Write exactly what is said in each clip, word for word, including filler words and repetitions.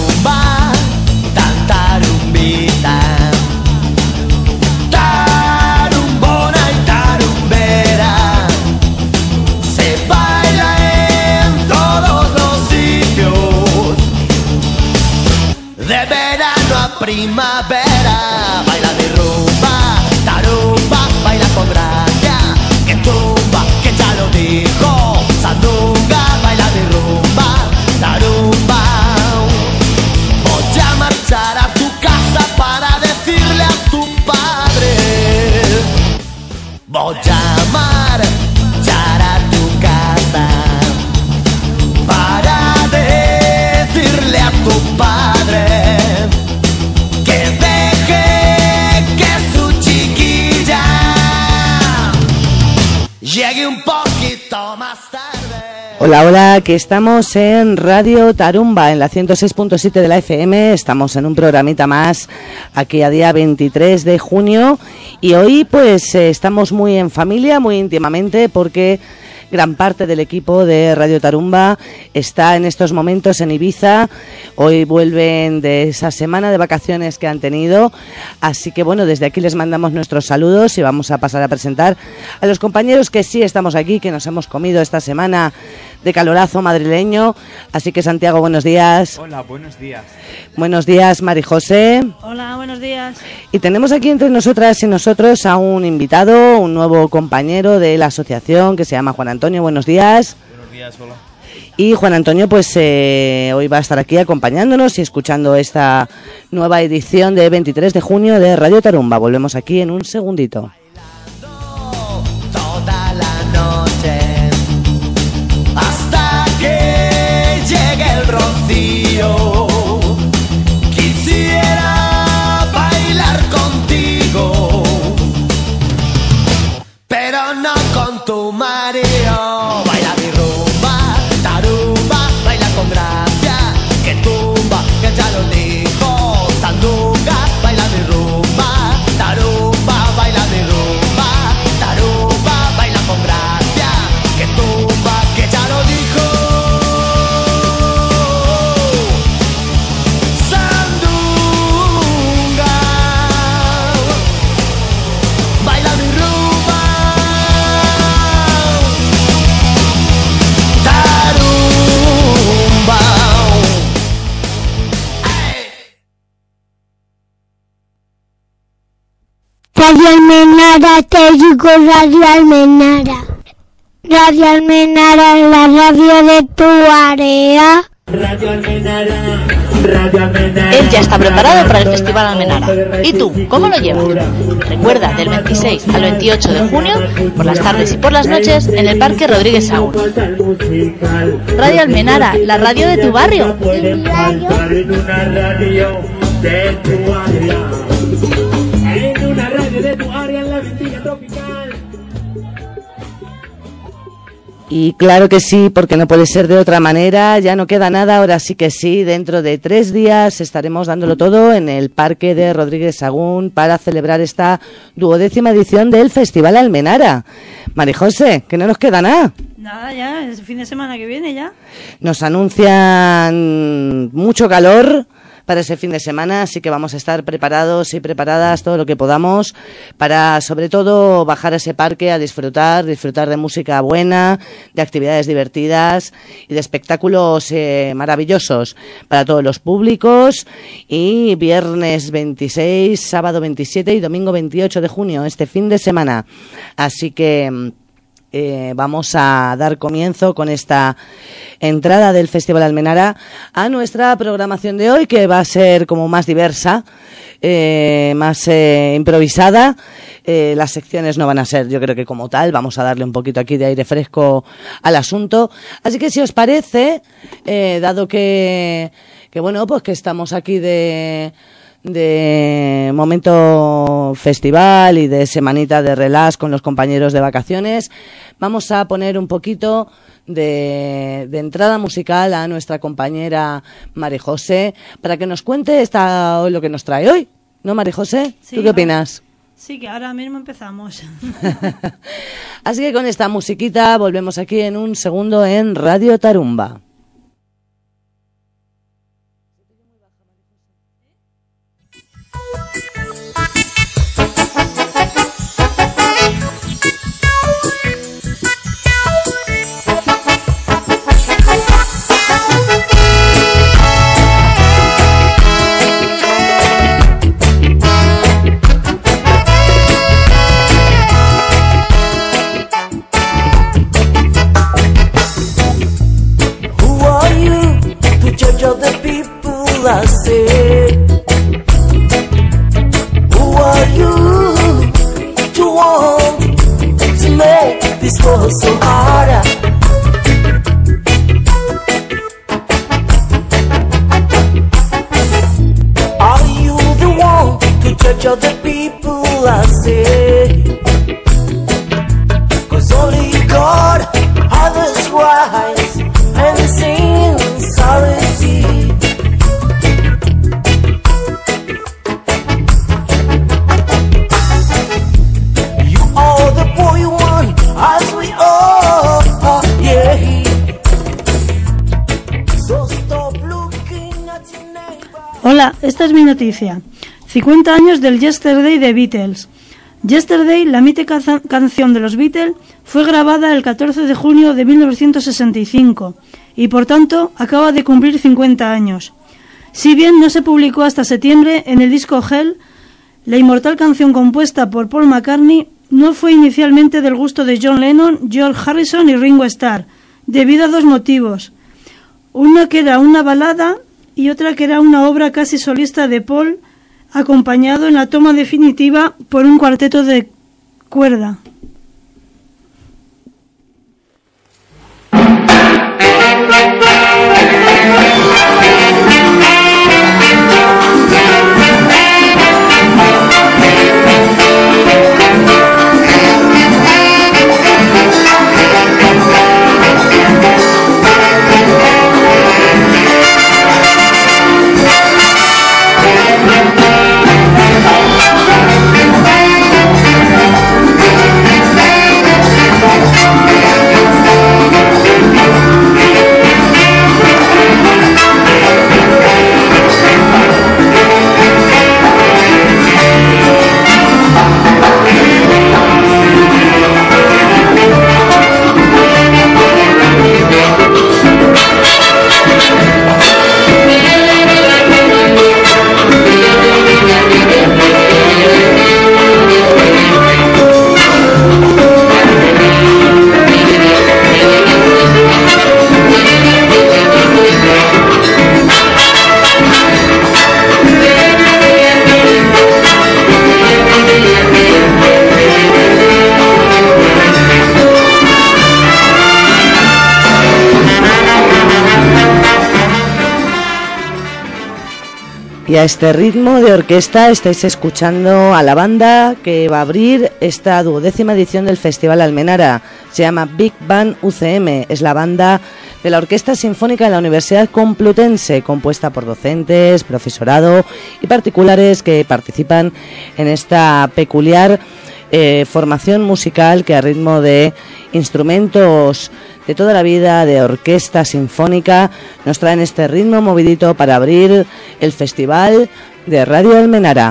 rumba, tan tarumbita, tarumbona y tarumbera, se baila en todos los sitios, de verano a primavera, baila mi rumba, tarumba, baila con gracia, que tumba, que ya lo dijo, sandunga, baila mi rumba, tarumba. Voy a marchar a tu casa para decirle a tu padre, voy a marchar a tu casa para decirle a tu padre que deje que su chiquilla llegue un poquito más tarde. Hola, hola, aquí estamos en Radio Tarumba, en la ciento seis punto siete de la F M. Estamos en un programita más, aquí a día veintitrés de junio. Y hoy pues eh, estamos muy en familia, muy íntimamente, porque gran parte del equipo de Radio Tarumba está en estos momentos en Ibiza. Hoy vuelven de esa semana de vacaciones que han tenido. Así que bueno, desde aquí les mandamos nuestros saludos y vamos a pasar a presentar a los compañeros que sí estamos aquí, que nos hemos comido esta semana de calorazo madrileño. Así que Santiago, buenos días. Hola, buenos días. Buenos días, Mari José. Hola, buenos días. Y tenemos aquí entre nosotras y nosotros a un invitado, un nuevo compañero de la asociación que se llama Juan Antonio. Buenos días. Buenos días, hola. Y Juan Antonio pues eh, hoy va a estar aquí acompañándonos y escuchando esta nueva edición de veintitrés de junio de Radio Tarumba. Volvemos aquí en un segundito. Toda la noche hasta que llegue el rocío, quisiera bailar contigo, pero no con tu marido. Baila mi rumba, tarumba, baila con gracia, que tumba, que ya lo dijo, sandunga, baila mi rumba, tarumba, baila mi rumba, tarumba, baila con gracia, que tumba, que ya lo dijo, sandunga, baila mi rumba, tarumba. Radio Almenara, te digo Radio Almenara. Radio Almenara es la radio de tu área. Radio Almenara, Radio Almenara. Él ya está preparado para el Festival Almenara. ¿Y tú, cómo lo llevas? Recuerda, del veintiséis al veintiocho de junio, por las tardes y por las noches, en el Parque Rodríguez Sagún. Radio Almenara, la radio de tu barrio. Puedes cantar en una radio de tu área. En una radio de tu área, en la Ventilla Tropical. Y claro que sí, porque no puede ser de otra manera, ya no queda nada, ahora sí que sí, dentro de tres días estaremos dándolo todo en el Parque de Rodríguez Sagún para celebrar esta duodécima edición del Festival Almenara. Mari José, que no nos queda nada. Nada, ya, es el fin de semana que viene ya. Nos anuncian mucho calor para ese fin de semana, así que vamos a estar preparados y preparadas todo lo que podamos para, sobre todo, bajar a ese parque a disfrutar, disfrutar de música buena, de actividades divertidas y de espectáculos eh, maravillosos para todos los públicos. Y viernes veintiséis, sábado veintisiete y domingo veintiocho de junio, este fin de semana. Así que Eh, vamos a dar comienzo con esta entrada del Festival Almenara a nuestra programación de hoy, que va a ser como más diversa, eh, más eh, improvisada. Eh, las secciones no van a ser, yo creo que como tal, vamos a darle un poquito aquí de aire fresco al asunto. Así que si os parece, eh, dado que, que bueno, pues que estamos aquí de... de momento festival y de semanita de relax con los compañeros de vacaciones, vamos a poner un poquito de, de entrada musical a nuestra compañera Mari José para que nos cuente esta, lo que nos trae hoy, ¿no, Mari José? Sí, ¿Tú qué opinas? Sí, que ahora mismo empezamos. Así que con esta musiquita volvemos aquí en un segundo en Radio Tarumba. say, who are you to want to make this world so harder? Are you the one to judge other people? I say, 'cause only God others wise and sincerity. You are the boy one as we all are, yeah. So stop looking at your neighbor. Hola, esta es mi noticia. cincuenta años del Yesterday de Beatles. Yesterday, la mítica canción de los Beatles, fue grabada el catorce de junio de mil novecientos sesenta y cinco y por tanto acaba de cumplir cincuenta años. Si bien no se publicó hasta septiembre en el disco Hell, la inmortal canción compuesta por Paul McCartney no fue inicialmente del gusto de John Lennon, George Harrison y Ringo Starr, debido a dos motivos. Una que era una balada y otra que era una obra casi solista de Paul, acompañado en la toma definitiva por un cuarteto de cuerda. Y a este ritmo de orquesta estáis escuchando a la banda que va a abrir esta duodécima edición del Festival Almenara. Se llama Big Band U C M, es la banda de la Orquesta Sinfónica de la Universidad Complutense, compuesta por docentes, profesorado y particulares que participan en esta peculiar eh, formación musical que a ritmo de instrumentos de toda la vida, de orquesta sinfónica, nos traen este ritmo movidito para abrir el Festival de Radio Almenara.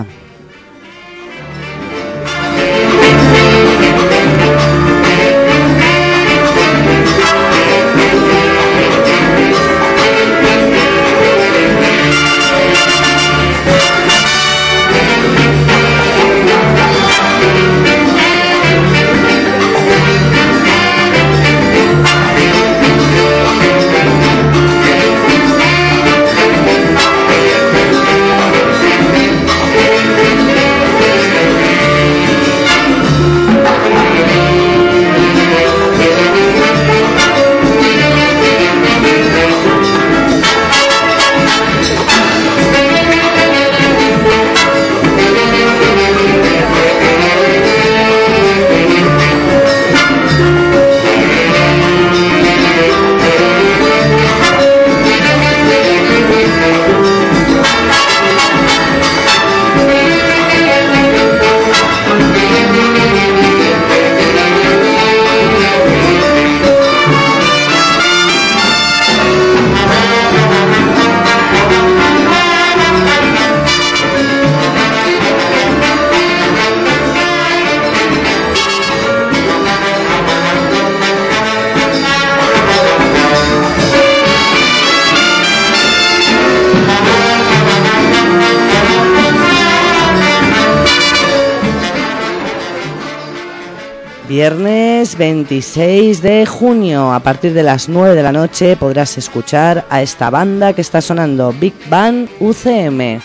We'll be right back. Viernes veintiséis de junio, a partir de las nueve de la noche podrás escuchar a esta banda que está sonando, Big Band U C M.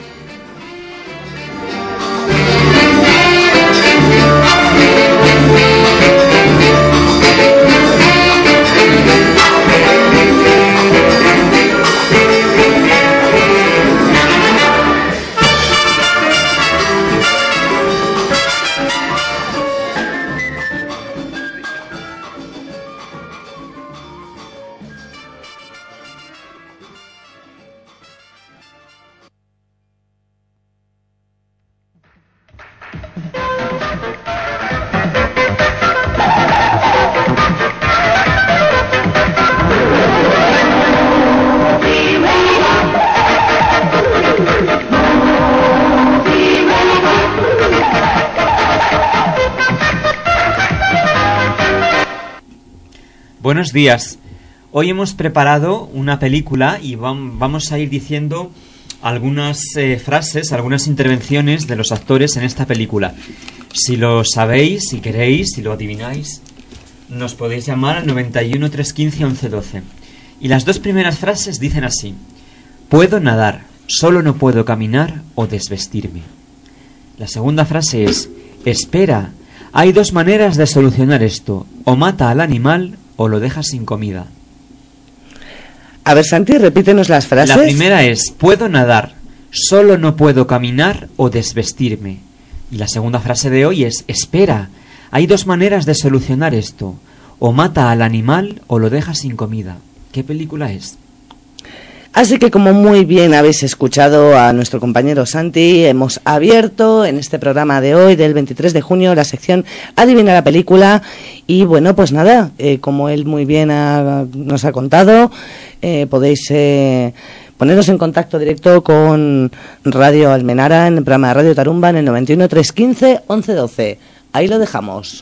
Buenos días. Hoy hemos preparado una película y vamos a ir diciendo algunas eh, frases, algunas intervenciones de los actores en esta película. Si lo sabéis, si queréis, si lo adivináis, nos podéis llamar al noventa y uno, trescientos quince, once doce. Y las dos primeras frases dicen así: puedo nadar, solo no puedo caminar o desvestirme. La segunda frase es: espera, hay dos maneras de solucionar esto, o mata al animal o lo dejas sin comida. A ver, Santi, repítenos las frases. La primera es: puedo nadar, solo no puedo caminar o desvestirme. Y la segunda frase de hoy es: espera, hay dos maneras de solucionar esto, o mata al animal o lo dejas sin comida. ¿Qué película es? Así que, como muy bien habéis escuchado a nuestro compañero Santi, hemos abierto en este programa de hoy, del veintitrés de junio, la sección Adivina la película. Y bueno, pues nada, eh, como él muy bien ha, nos ha contado, eh, podéis eh, poneros en contacto directo con Radio Almenara en el programa de Radio Tarumba en el noventa y uno, trescientos quince, once doce. Ahí lo dejamos.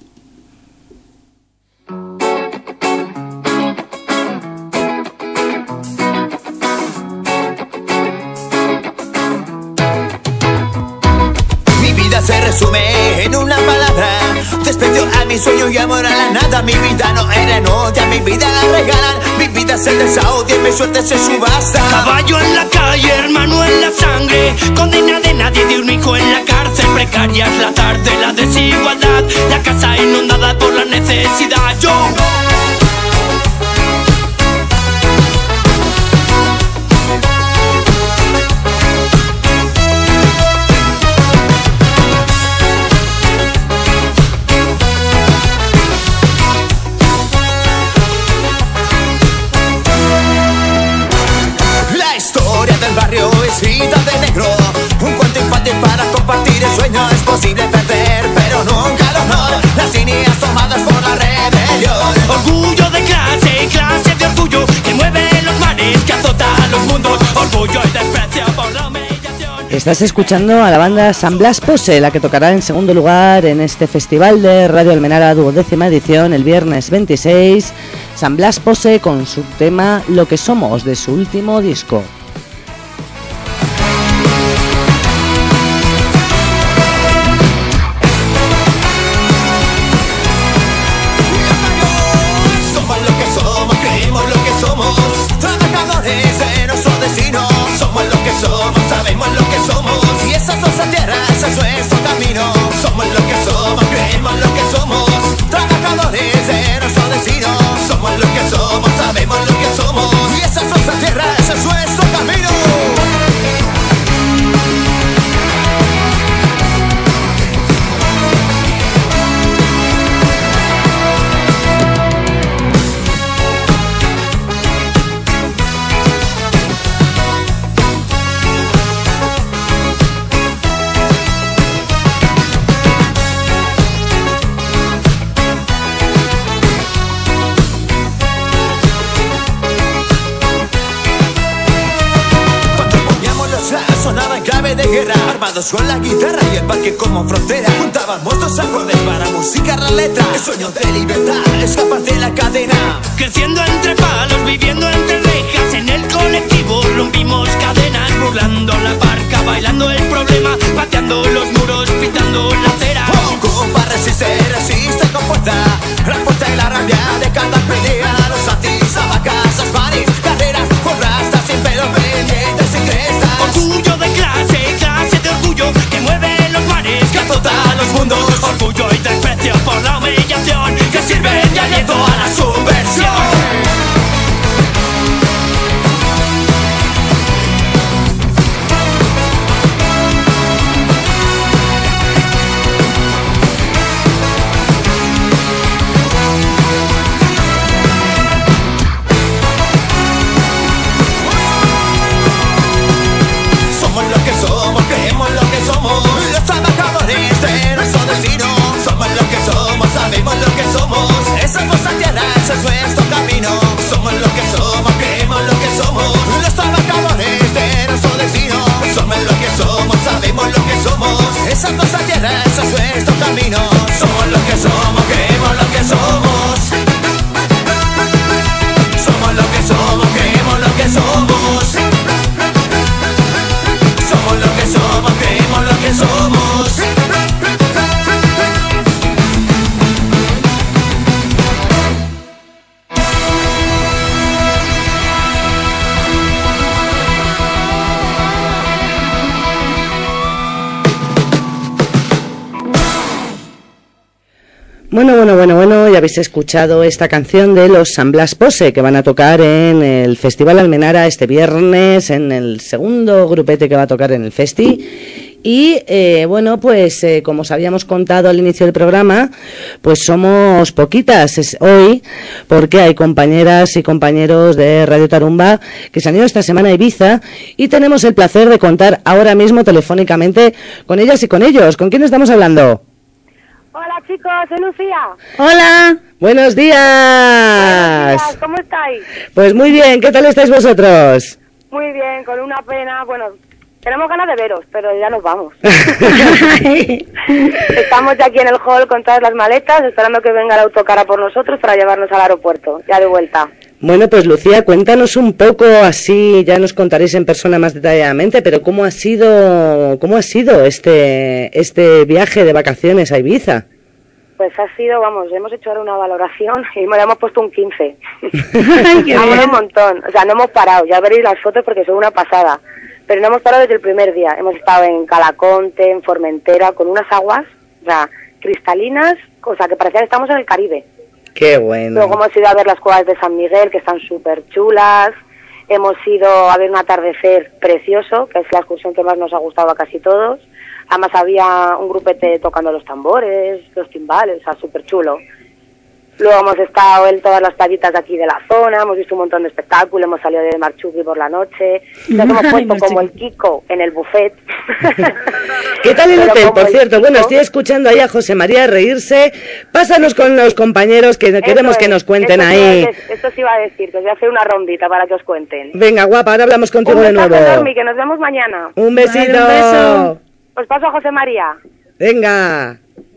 Se resume en una palabra: desprecio a mi sueño y amor a la nada. Mi vida no era nota, mi vida la regalan. Mi vida se desahoga y mi suerte se subasta. Caballo en la calle, hermano en la sangre, condena de nadie de un hijo en la cárcel. Precaria es la tarde, la desigualdad, la casa inundada por la necesidad. Yo de negro, un cuento infantil para compartir el sueño. Es posible perder, pero nunca el honor. Las líneas tomadas por la rebelión. Orgullo de clase, clase de orgullo que mueve los mares, que azota los mundos. Orgullo y desprecio por la humillación. Estás escuchando a la banda San Blas Pose, la que tocará en segundo lugar en este festival de Radio Almenara, duodécima edición, el viernes veintiséis. San Blas Pose con su tema Lo que somos, de su último disco. Con la guitarra y el parque como frontera, juntaban monstruos acordes para musicar la letra. El sueño de libertad, escapar de la cadena. Creciendo entre palos, viviendo entre rejas. En el colectivo rompimos cadenas, burlando la barca, bailando el problema, pateando los muros, pintando la acera. Oh, compa, resiste, resiste. Bueno, bueno, bueno, bueno, ya habéis escuchado esta canción de los San Blas Pose, que van a tocar en el Festival Almenara este viernes, en el segundo grupete que va a tocar en el Festi. Y, eh, bueno, pues eh, como os habíamos contado al inicio del programa, pues somos poquitas es, hoy, porque hay compañeras y compañeros de Radio Tarumba que se han ido esta semana a Ibiza, y tenemos el placer de contar ahora mismo telefónicamente con ellas y con ellos. ¿Con quién estamos hablando? Hola chicos, soy Lucía. Hola. Buenos días. Buenos días, ¿cómo estáis? Pues muy bien, ¿qué tal estáis vosotros? Muy bien, con una pena, bueno, tenemos ganas de veros, pero ya nos vamos. Estamos ya aquí en el hall con todas las maletas, esperando que venga el autocar a por nosotros para llevarnos al aeropuerto, ya de vuelta. Bueno, pues Lucía, cuéntanos un poco, así ya nos contaréis en persona más detalladamente, pero ¿cómo ha sido cómo ha sido este este viaje de vacaciones a Ibiza? Pues ha sido, vamos, hemos hecho ahora una valoración y le hemos puesto un quince. Ay, qué Vamos bien. un montón, o sea, no hemos parado, ya veréis las fotos porque son una pasada, pero no hemos parado desde el primer día. Hemos estado en Calaconte, en Formentera, con unas aguas, o sea, cristalinas, o sea, que parecía que estamos en el Caribe. Qué bueno. Luego hemos ido a ver las cuevas de San Miguel, que están súper chulas. Hemos ido a ver un atardecer precioso, que es la excursión que más nos ha gustado a casi todos. Además había un grupete tocando los tambores, los timbales, o sea, súper chulo. Luego hemos estado en todas las playitas de aquí de la zona, hemos visto un montón de espectáculos, hemos salido de Marchuki por la noche, nos hemos Ay, puesto como Marchuki. el Kiko en el buffet. ¿Qué tal el Pero hotel? como Por el cierto, bueno, Kiko- estoy escuchando ahí a José María reírse. Pásanos con los compañeros que queremos Eso que es, nos cuenten esto sí iba a ahí. de- Esto sí iba a decir, que os voy a hacer una rondita para que os cuenten. Venga, guapa, ahora hablamos contigo Un de besazo nuevo. enorme, que nos vemos mañana. Un besito. Vale, un beso. Os paso a José María. Venga.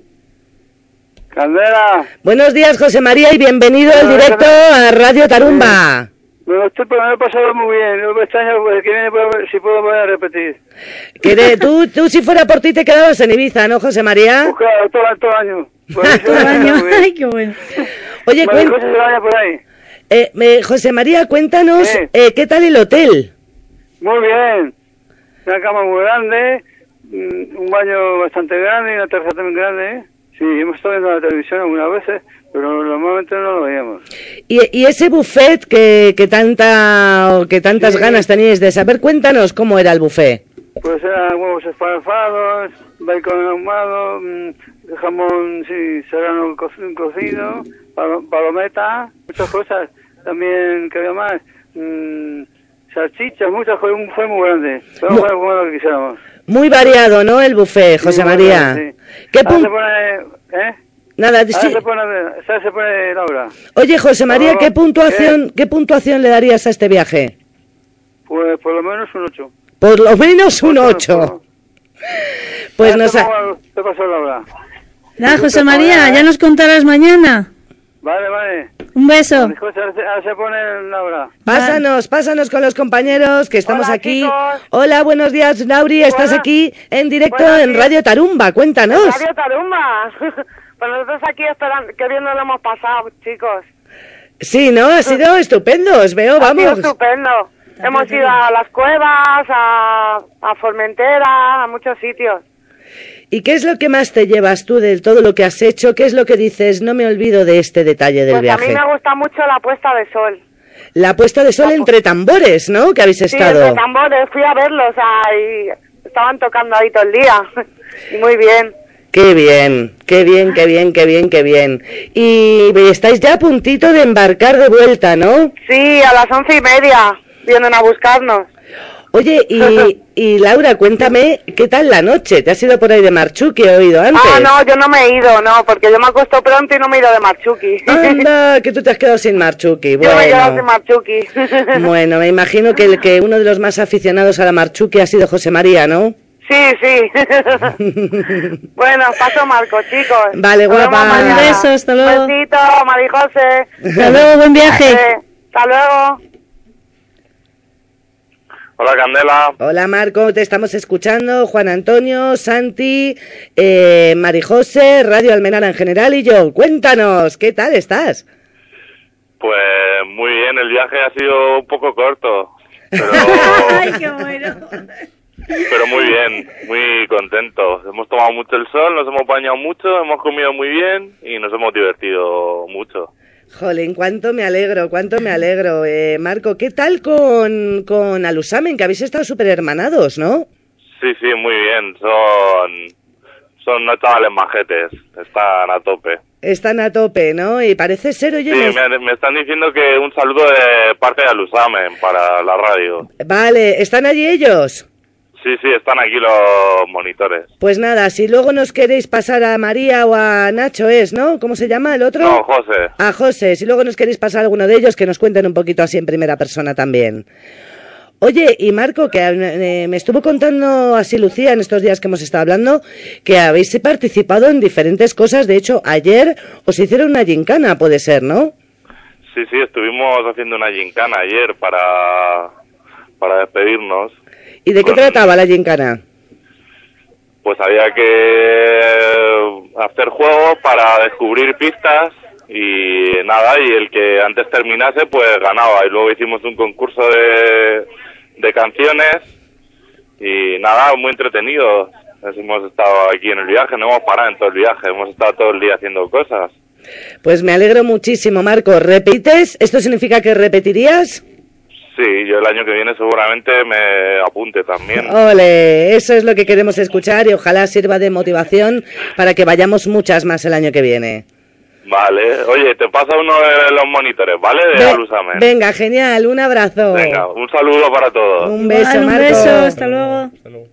Candela, Buenos días, José María, y bienvenido en Hola, directo a Radio Tarumba. me lo estoy me lo he pasado muy bien. No me extraña pues, que viene puedo- si puedo volver a repetir. Que de- tú, tú, si fuera por ti, te quedabas en Ibiza, ¿no, José María? Pues claro, todo, todo el año. Por eso Todo el está año. muy bien. Ay, qué bueno. Oye, María cuen- José se vaya por ahí. eh, me- José María, cuéntanos, Sí. eh, ¿qué tal el hotel? Muy bien. Una cama muy grande, mm, un baño bastante grande y una terraza también grande. Sí, hemos estado viendo la televisión algunas veces, pero normalmente no lo veíamos. Y, y ese buffet que, que tanta que tantas Sí. ganas teníais de saber, cuéntanos cómo era el buffet. Pues eran huevos esparfados, bacon ahumado, mm, jamón sí, serrano co- cocido, palo- palometa, muchas cosas. También, ¿qué había más? Mm, salchichas, muchas cosas. Un- Fue muy grande. Fue Mu- muy bueno lo que quisiéramos. Muy variado, ¿no, el buffet, José Sí, muy María? grande, sí. ¿Qué Ahora pun- se pone, ¿eh? Nada, Ahora sí. se pone, ahora se pone Laura. Oye, José María, Oh, ¿qué puntuación, ¿qué puntuación le darías a este viaje? Pues por lo menos un ocho. Por lo menos un Por- ocho. por- Pues Ahora nos te ha... pongo- te paso Laura. Nada, José María, ya nos contarás mañana. Vale, vale. Un beso. José, ahora se, ahora se pone Laura. Pásanos, pásanos con los compañeros que estamos Hola, aquí. chicos. Hola, buenos días, Lauri. Estás Hola. aquí en directo Buenos en días. Radio Tarumba. Cuéntanos. Radio Tarumba. Pues nosotros aquí esperando, que bien nos lo hemos pasado, chicos. Sí, ¿no? Ha sido estupendo. Os veo, Ha sido vamos. estupendo. Hemos ido a las cuevas, a, a Formentera, a muchos sitios. ¿Y qué es lo que más te llevas tú de todo lo que has hecho? ¿Qué es lo que dices? No me olvido de este detalle del Pues a viaje. mí me gusta mucho la puesta de sol. La puesta de sol entre tambores, ¿no? Que habéis Sí, estado. entre tambores, fui a verlos, o sea, y estaban tocando ahí todo el día. Y muy bien. Qué bien, qué bien, qué bien, qué bien, qué bien. Y estáis ya a puntito de embarcar de vuelta, ¿no? Sí, a las once y media vienen a buscarnos. Oye, y, y Laura, cuéntame, ¿qué tal la noche? ¿Te has ido por ahí de Marchuki? He oído antes. Ah, no, yo no me he ido, no, porque yo me acuesto pronto y no me he ido de Marchuki. Anda, que tú te has quedado sin Marchuki. Yo me he quedado sin Bueno, Marchuki. bueno, me imagino que, el, que uno de los más aficionados a la Marchuki ha sido José María, ¿no? Sí, sí. Bueno, paso Marco, chicos. Vale, Nos vemos guapa. mañana. Un beso, hasta luego. Besito, Marijose. Hasta luego, buen viaje. Eh, hasta luego. Hola, Candela. Hola Marco, te estamos escuchando, Juan Antonio, Santi, eh, Marijose, Radio Almenara en general y yo. Cuéntanos, ¿qué tal estás? Pues muy bien, el viaje ha sido un poco corto. Pero Ay, qué bueno. Pero muy bien, muy contentos. Hemos tomado mucho el sol, nos hemos bañado mucho, hemos comido muy bien y nos hemos divertido mucho. Jolín, cuánto me alegro, cuánto me alegro. Eh, Marco, ¿qué tal con, con Alusamen? Que habéis estado súper hermanados, ¿no? Sí, sí, muy bien. Son, son no chavales majetes, están a tope. Están a tope, ¿no? Y parece ser, oye... Sí, nos... me, me están diciendo que un saludo de parte de Alusamen para la radio. Vale, ¿están allí ellos? Sí, sí, están aquí los monitores. Pues nada, si luego nos queréis pasar a María o a Nacho es, ¿no? ¿Cómo se llama el otro? No, José. A José, si luego nos queréis pasar a alguno de ellos, que nos cuenten un poquito así en primera persona también. Oye, y Marco, que eh, me estuvo contando así Lucía en estos días que hemos estado hablando, que habéis participado en diferentes cosas. De hecho, ayer os hicieron una gincana, puede ser, ¿no? Sí, sí, estuvimos haciendo una gincana ayer para, para despedirnos. ¿Y de qué Con... trataba la gincana? Pues había que hacer juegos para descubrir pistas y nada, y el que antes terminase pues ganaba. Y luego hicimos un concurso de, de canciones y nada, muy entretenido. Hemos estado aquí en el viaje, no hemos parado en todo el viaje, hemos estado todo el día haciendo cosas. Pues me alegro muchísimo, Marco. ¿Repites? ¿Esto significa que repetirías? Sí, yo el año que viene seguramente me apunte también. Ole, eso es lo que queremos escuchar y ojalá sirva de motivación para que vayamos muchas más el año que viene. Vale, oye, te pasa uno de los monitores, ¿vale? De Ve- Alusamen. Venga, genial, un abrazo. Venga, un saludo para todos. Un beso, Vale, un Marco. beso, hasta luego.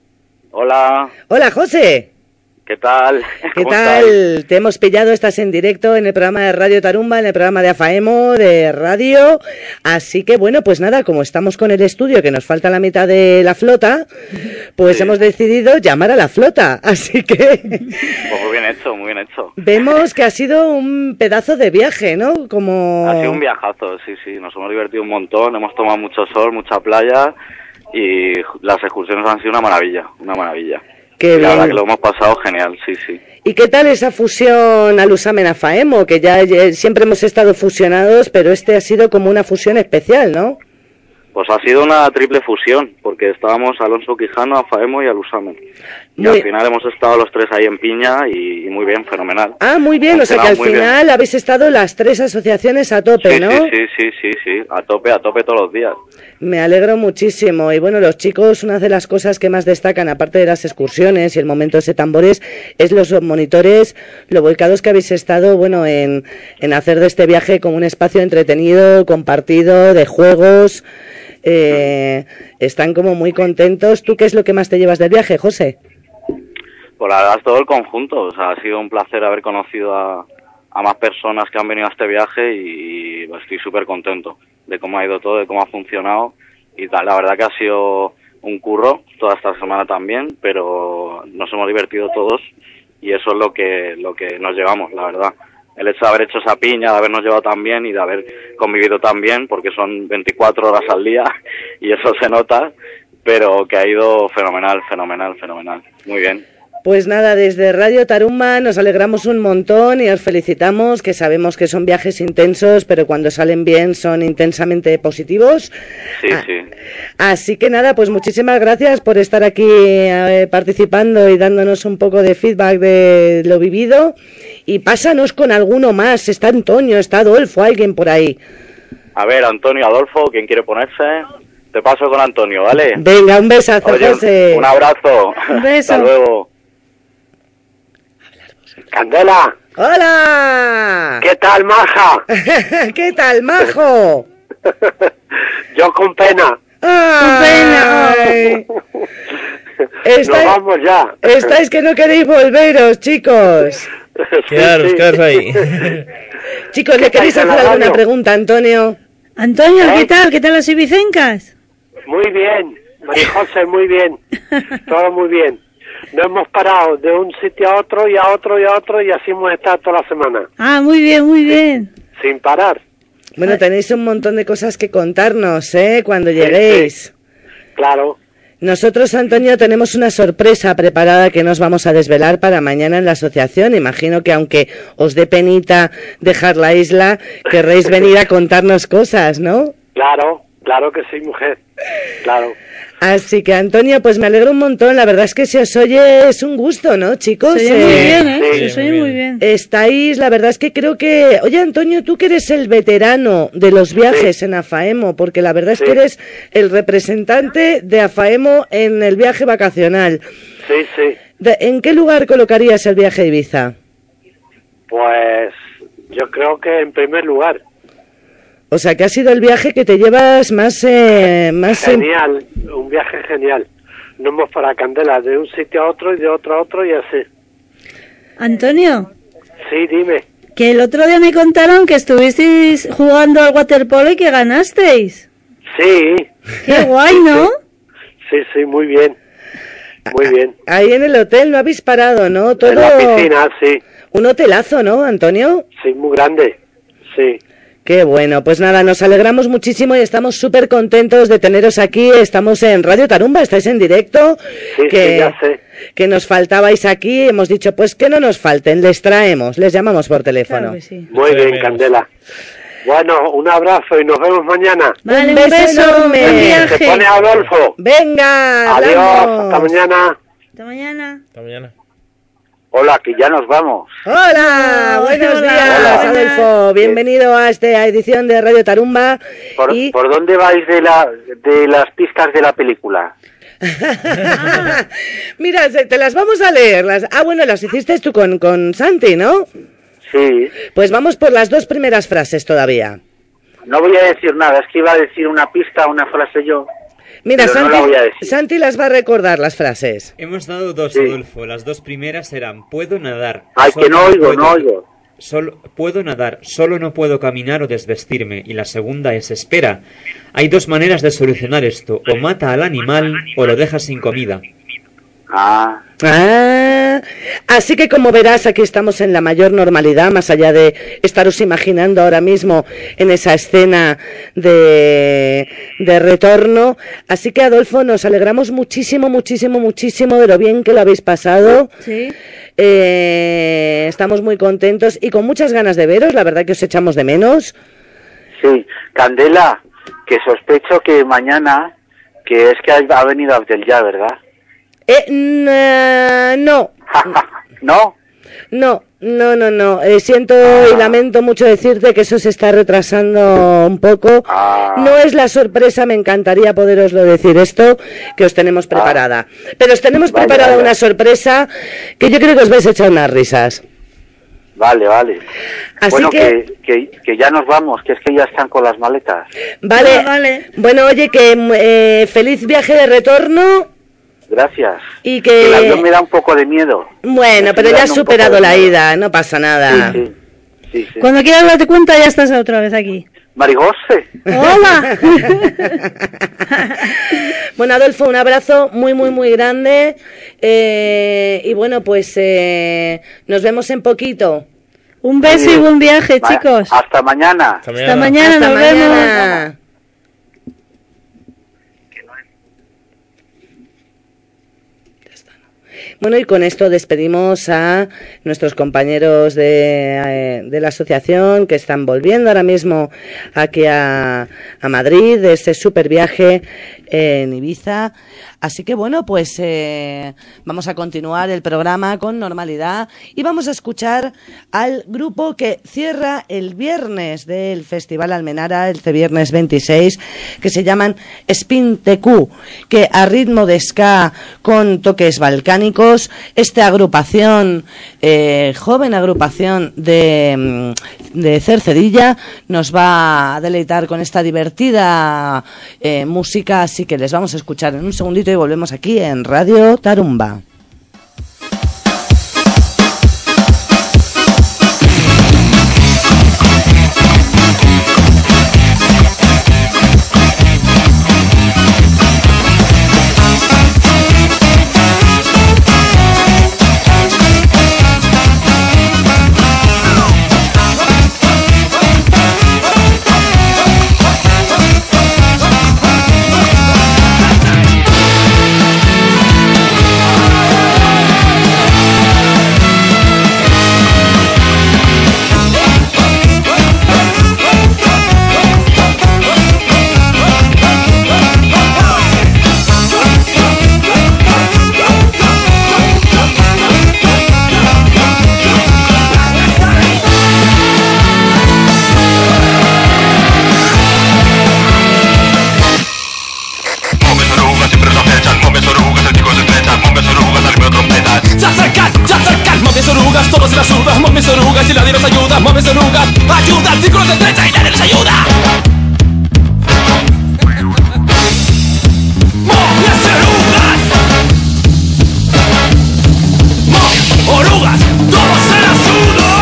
Hola, Hola, José. ¿qué tal? ¿Qué ¿Cómo tal? estáis? Te hemos pillado, estás en directo en el programa de Radio Tarumba, en el programa de AFAEMO, de radio. Así que bueno, pues nada, como estamos con el estudio, que nos falta la mitad de la flota, pues Sí. hemos decidido llamar a la flota. Así que Pues muy bien hecho, muy bien hecho. vemos que ha sido un pedazo de viaje, ¿no? Como... Ha sido un viajazo, sí, sí, nos hemos divertido un montón, hemos tomado mucho sol, mucha playa y las excursiones han sido una maravilla, una maravilla. Qué Y la bien. verdad que lo hemos pasado genial, sí, sí. ¿Y qué tal esa fusión Alusamen-AFAEMO? Que ya eh, siempre hemos estado fusionados, pero este ha sido como una fusión especial, ¿no? Pues ha sido una triple fusión, porque estábamos Alonso Quijano, AFAEMO y Alusamen. Y Muy- al final hemos estado los tres ahí en piña y, y muy bien, fenomenal. Ah, muy bien, o sea que al Funcionado muy bien. final habéis estado las tres asociaciones a tope, Sí, ¿no? sí, sí, sí, sí, sí, a tope, a tope todos los días. Me alegro muchísimo. Y bueno, los chicos, una de las cosas que más destacan, aparte de las excursiones y el momento ese tambores, es los monitores, lo volcados que habéis estado, bueno, en, en hacer de este viaje como un espacio entretenido, compartido, de juegos. Eh, están como muy contentos. ¿Tú qué es lo que más te llevas del viaje, José? Pues la verdad es todo el conjunto, o sea, ha sido un placer haber conocido a, a más personas que han venido a este viaje y, pues, estoy súper contento de cómo ha ido todo, de cómo ha funcionado y tal. La verdad que ha sido un curro toda esta semana también, pero nos hemos divertido todos y eso es lo que, lo que nos llevamos, la verdad. El hecho de haber hecho esa piña, de habernos llevado tan bien y de haber convivido tan bien, porque son veinticuatro horas al día y eso se nota, pero que ha ido fenomenal, fenomenal, fenomenal. Muy bien. Pues nada, desde Radio Tarumba nos alegramos un montón y os felicitamos, que sabemos que son viajes intensos, pero cuando salen bien son intensamente positivos. Sí, Ah, sí. Así que nada, pues muchísimas gracias por estar aquí eh, participando y dándonos un poco de feedback de lo vivido. Y pásanos con alguno más. Está Antonio, está Adolfo, alguien por ahí. A ver, Antonio, Adolfo, ¿quién quiere ponerse? Te paso con Antonio, ¿vale? Venga, un besazo, Oye, un- José. un abrazo. Un beso. Hasta luego. Candela, ¡Hola! ¿qué tal, maja? ¿Qué tal, majo? Yo con pena. ¡Ay! Nos Estáis, vamos ya. estáis que no queréis volveros, chicos. Quedaros, quedaros ahí. Chicos, ¿le ¿Qué queréis estáis en hacer la alguna radio? pregunta, Antonio? Antonio, ¿Eh? ¿qué tal? ¿Qué tal las ibicencas? Muy bien, María José, muy bien. Todo muy bien. No hemos parado de un sitio a otro y a otro y a otro y así hemos estado toda la semana. Ah, muy bien, muy bien. Sin parar. Bueno, tenéis un montón de cosas que contarnos, ¿eh? Cuando lleguéis. Claro. Nosotros, Antonio, tenemos una sorpresa preparada que nos vamos a desvelar para mañana en la asociación. Imagino que aunque os dé penita dejar la isla, querréis venir a contarnos cosas, ¿no? Claro, claro que sí, mujer. Claro. Así que, Antonio, pues me alegro un montón. La verdad es que se os oye, es un gusto, ¿no, chicos? Se oye Eh, muy bien, ¿eh? sí, Se os oye muy bien. Estáis, la verdad es que creo que... Oye, Antonio, tú que eres el veterano de los viajes Sí. en AFAEMO, porque la verdad es Sí. que eres el representante de AFAEMO en el viaje vacacional. Sí, sí. De- ¿En qué lugar colocarías el viaje a Ibiza? Pues yo creo que en primer lugar. O sea, que ha sido el viaje que te llevas más... Eh, más en- Genial, un viaje genial. Nos hemos para Candela, de un sitio a otro y de otro a otro y así. Antonio, Sí, dime. que el otro día me contaron que estuvisteis jugando al waterpolo y que ganasteis. Sí. Qué guay, ¿no? Sí, sí, muy bien. Muy bien. Ahí en el hotel no habéis parado, ¿no? Todo... En la piscina, sí. Un hotelazo, ¿no, Antonio? Sí, muy grande. Sí. Qué bueno, pues nada, nos alegramos muchísimo y estamos súper contentos de teneros aquí. Estamos en Radio Tarumba, estáis en directo. Sí, que, sí, ya sé. que nos faltabais aquí. Hemos dicho, pues que no nos falten, les traemos, les llamamos por teléfono. Claro que sí. Muy bien, Candela. Bueno, un abrazo y nos vemos mañana. Vale, un beso beso, enorme. buen Se viaje. pone Adolfo. Venga, Adiós, hablamos. hasta mañana. Hasta mañana. Hasta mañana. Hola, que ya nos vamos. Hola, Oh, buenos hola, días, hola. Adolfo. Bienvenido a esta edición de Radio Tarumba. ¿Por, Y... ¿por dónde vais de, la, de las pistas de la película? Mira, se- te las vamos a leer. Las... Ah, bueno, las hiciste tú con, con Santi, ¿no? Sí. Pues vamos por las dos primeras frases todavía. No voy a decir nada, es que iba a decir una pista, una frase yo. Mira, Pero no Santi, la voy a decir. Santi las va a recordar las frases. Hemos dado dos, Sí. Adolfo. Las dos primeras eran: puedo nadar. Ay, solo que no oigo, puedo- no oigo. Solo, puedo nadar, solo no puedo caminar o desvestirme. Y la segunda es: espera. Hay dos maneras de solucionar esto: o mata al animal o lo dejas sin comida. Ah, Ah, así que como verás, aquí estamos en la mayor normalidad, más allá de estaros imaginando ahora mismo en esa escena de, de retorno. Así que, Adolfo, nos alegramos muchísimo, muchísimo, muchísimo de lo bien que lo habéis pasado. Sí. Eh, estamos muy contentos y con muchas ganas de veros, la verdad que os echamos de menos. sí. Candela, que sospecho que mañana, que es que ha ha venido Abdel ya, ¿verdad? Eh, n- no, ¿No? no, no, no, no. Eh, siento y lamento mucho decirte que eso se está retrasando un poco. Ah. No es la sorpresa, me encantaría poderoslo decir esto, que os tenemos preparada. Pero os tenemos Vale, preparada vale. una sorpresa que yo creo que os vais a echar unas risas. Vale, vale. Así bueno, que- que... Que, que ya nos vamos, que es que ya están con las maletas. Vale, Ah, vale. bueno, oye, que eh, feliz viaje de retorno Gracias. y que... El avión me da un poco de miedo. Bueno, Me pero estoy ya has dando un poco superado de la miedo. ida, no pasa nada. Sí, sí. sí, sí. Cuando quieras darte cuenta ya estás otra vez aquí. Marigose. ¡Hola! Bueno, Adolfo, un abrazo muy, muy, muy grande. Eh, y bueno, pues eh, nos vemos en poquito. Un beso y buen viaje, Ma- chicos. Hasta mañana. Hasta Hasta mañana. mañana, Hasta nos vemos. mañana. Bueno, y con esto despedimos a nuestros compañeros de, eh, de la asociación que están volviendo ahora mismo aquí a, a Madrid de ese super viaje en Ibiza. Así que bueno, pues eh, vamos a continuar el programa con normalidad y vamos a escuchar al grupo que cierra el viernes del Festival Almenara, el viernes veintiséis, que se llaman Spin T Q, que a ritmo de ska con toques balcánicos, esta agrupación, eh, joven agrupación de, de Cercedilla, nos va a deleitar con esta divertida eh, música, así que les vamos a escuchar en un segundito y volvemos aquí en Radio Tarumba. Thank y nadie nos ayuda. Mueves orugas, ayuda, círculos de estrecha y nadie nos ayuda. ¡Mueves orugas! ¡Mueves orugas! ¡Todos se las sudan!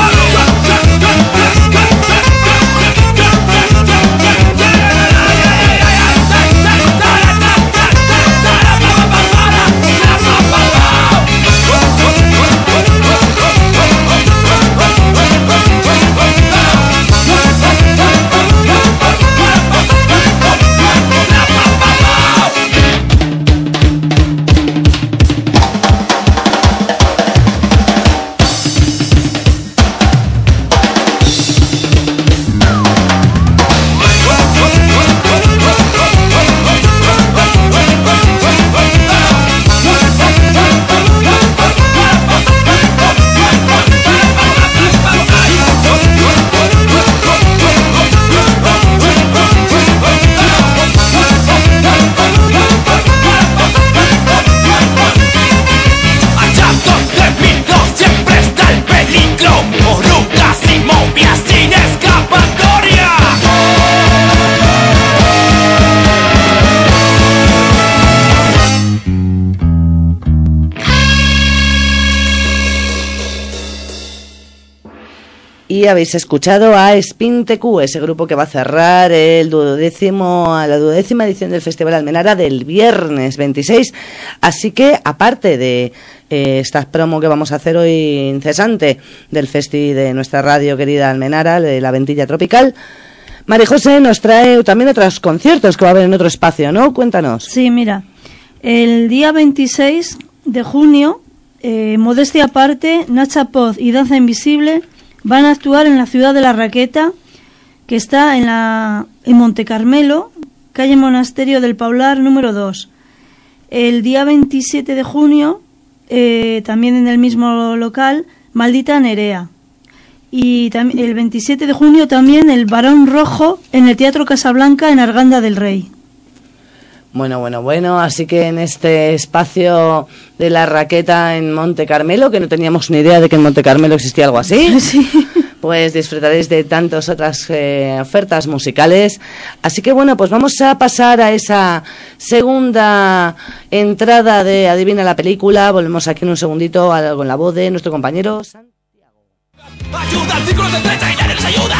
Y habéis escuchado a Spin T Q, ese grupo que va a cerrar el duodécimo, a la duodécima edición del Festival Almenara del viernes veintiséis. Así que, aparte de eh, esta promo que vamos a hacer hoy incesante del festi de nuestra radio querida Almenara, de la Ventilla Tropical, María José nos trae también otros conciertos que va a haber en otro espacio, ¿no? Cuéntanos. Sí, mira, el día veintiséis de junio, eh, modestia aparte, Nacha Poz y Danza Invisible van a actuar en la ciudad de La Raqueta, que está en la en Monte Carmelo, calle Monasterio del Paular número dos. El día veintisiete de junio, eh, también en el mismo local, Maldita Nerea. Y tam- el veintisiete de junio también el Barón Rojo en el Teatro Casablanca en Arganda del Rey. Bueno, bueno, bueno, así que en este espacio de La Raqueta en Monte Carmelo, que no teníamos ni idea de que en Monte Carmelo existía algo así, sí. Pues disfrutaréis de tantas otras eh, ofertas musicales. Así que bueno, pues vamos a pasar a esa segunda entrada de Adivina la Película. Volvemos aquí en un segundito a, con la voz de nuestro compañero Santiago. Ayuda, círculos de estrecha y nadie nos ayuda.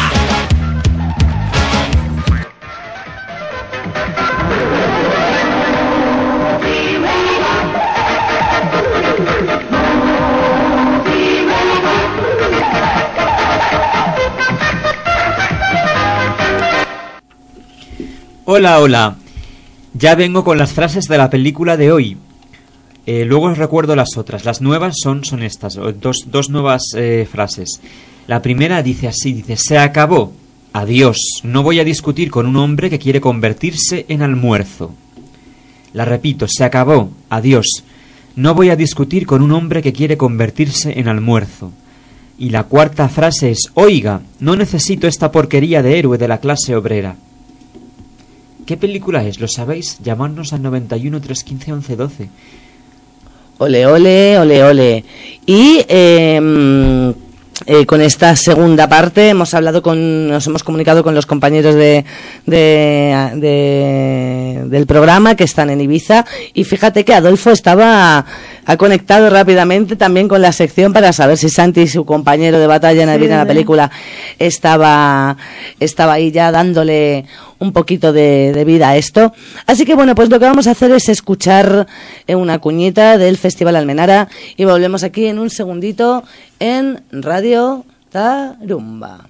Hola, hola. Ya vengo con las frases de la película de hoy. Eh, luego os recuerdo las otras. Las nuevas son, son estas, dos, dos nuevas eh, frases. La primera dice así, dice: se acabó. Adiós. No voy a discutir con un hombre que quiere convertirse en almuerzo. La repito, se acabó. Adiós. No voy a discutir con un hombre que quiere convertirse en almuerzo. Y la cuarta frase es: oiga, no necesito esta porquería de héroe de la clase obrera. ¿Qué película es? ¿Lo sabéis? Llamadnos al noventa y uno, trescientos quince, once doce. Ole, ole, ole, ole. Y eh, eh, con esta segunda parte hemos hablado con, nos hemos comunicado con los compañeros de, de, de del programa que están en Ibiza, y fíjate que Adolfo estaba ha conectado rápidamente también con la sección para saber si Santi, su compañero de batalla en Sí, Adivina la sí. Película, estaba estaba ahí ya dándole un poquito de, de vida a esto. Así que bueno, pues lo que vamos a hacer es escuchar eh, una cuñita del Festival Almenara y volvemos aquí en un segundito en Radio Tarumba.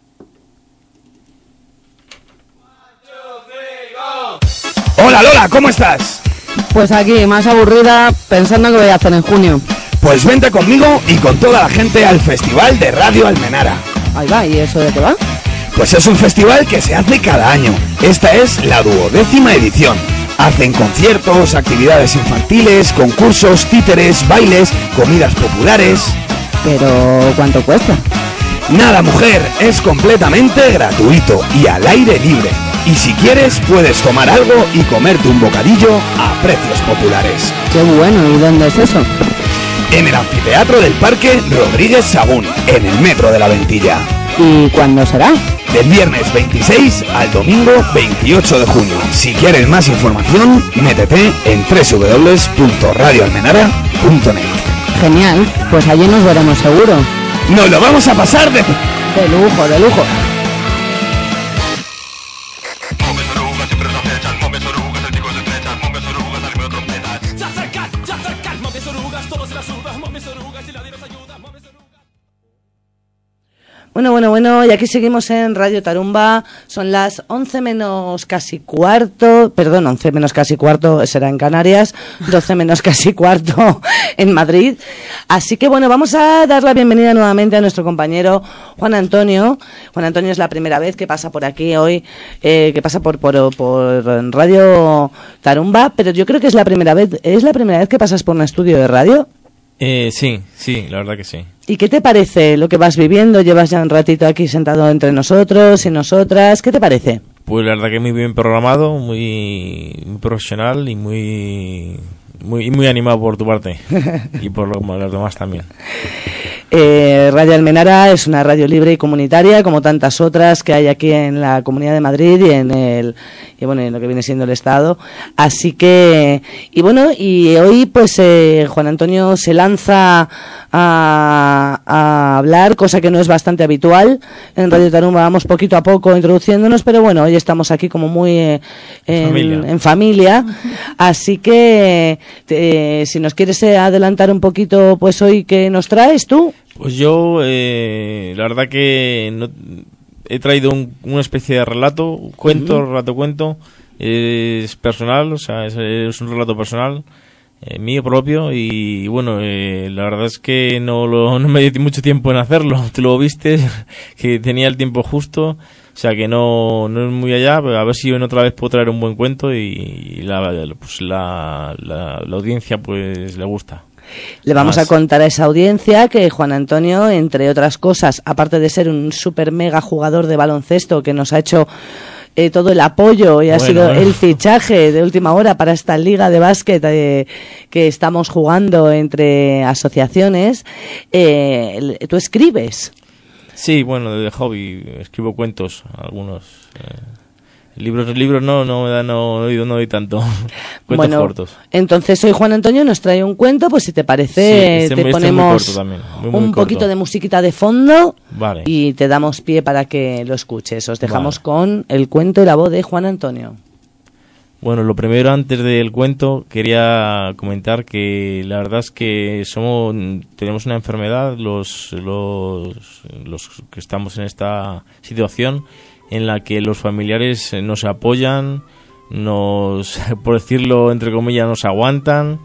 Hola Lola, ¿cómo estás? Pues aquí, más aburrida, pensando que voy a hacer en junio. Pues vente conmigo y con toda la gente al Festival de Radio Almenara. Ahí va, ¿y eso de qué va? Pues es un festival que se hace cada año. Esta es la duodécima edición. Hacen conciertos, actividades infantiles, concursos, títeres, bailes, comidas populares. Pero, ¿cuánto cuesta? Nada, mujer, es completamente gratuito y al aire libre. Y si quieres, puedes tomar algo y comerte un bocadillo a precios populares. Qué bueno, ¿y dónde es eso? en el anfiteatro del Parque Rodríguez Sagún, en el metro de la Ventilla. ¿Y cuándo será? Del viernes veintiséis al domingo veintiocho de junio. Si quieres más información, métete en doble u doble u doble u punto radio almenara punto net. Genial, pues allí nos veremos seguro. ¡Nos lo vamos a pasar de... de lujo, de lujo! Bueno, bueno, bueno, y aquí seguimos en Radio Tarumba, son las once menos casi cuarto, perdón, once menos casi cuarto será en Canarias, doce menos casi cuarto en Madrid, así que bueno, vamos a dar la bienvenida nuevamente a nuestro compañero Juan Antonio. Juan Antonio es la primera vez que pasa por aquí hoy, eh, que pasa por, por, por Radio Tarumba, pero yo creo que es la primera vez, ¿es la primera vez que pasas por un estudio de radio? Eh, sí, sí, la verdad que sí. ¿Y qué te parece lo que vas viviendo? Llevas ya un ratito aquí sentado entre nosotros y nosotras. ¿Qué te parece? Pues la verdad que muy bien programado, muy, muy profesional y muy, muy, muy animado por tu parte. Y por lo, los demás también. Eh, Radio Almenara es una radio libre y comunitaria, como tantas otras que hay aquí en la Comunidad de Madrid y en el y bueno en lo que viene siendo el Estado. Así que y bueno y hoy pues eh, Juan Antonio se lanza a, a hablar, cosa que no es bastante habitual en Radio Tarumba. Vamos poquito a poco introduciéndonos, pero bueno, hoy estamos aquí como muy eh, en, familia. en familia. Así que te, si nos quieres eh, adelantar un poquito, pues hoy ¿qué nos traes tú? Pues yo, eh, la verdad que no, he traído un, una especie de relato, cuento, uh-huh. relato cuento, eh, es personal, o sea, es, es un relato personal, eh, mío propio, y bueno, eh, la verdad es que no, lo, no me di mucho tiempo en hacerlo, tú lo viste, que tenía el tiempo justo, o sea que no, no es muy allá, pero a ver si yo en otra vez puedo traer un buen cuento y, y la, pues la, la, la audiencia pues le gusta. Le vamos Más. a contar a esa audiencia que Juan Antonio, entre otras cosas, aparte de ser un super mega jugador de baloncesto que nos ha hecho eh, todo el apoyo y ha bueno, sido bueno. el fichaje de última hora para esta liga de básquet eh, que estamos jugando entre asociaciones, eh, tú escribes. Sí, bueno, de hobby escribo cuentos, algunos... Eh. Libros, libros no, no, no, no, no doy tanto. Cuentos bueno, cortos. Entonces hoy Juan Antonio nos trae un cuento, pues si te parece, sí, este, te este ponemos muy también, muy, muy un corto. poquito de musiquita de fondo vale. y te damos pie para que lo escuches. Os dejamos vale. con el cuento y la voz de Juan Antonio. Bueno, lo primero antes del cuento quería comentar que la verdad es que somos tenemos una enfermedad los los los que estamos en esta situación en la que los familiares nos apoyan, nos, por decirlo entre comillas, nos aguantan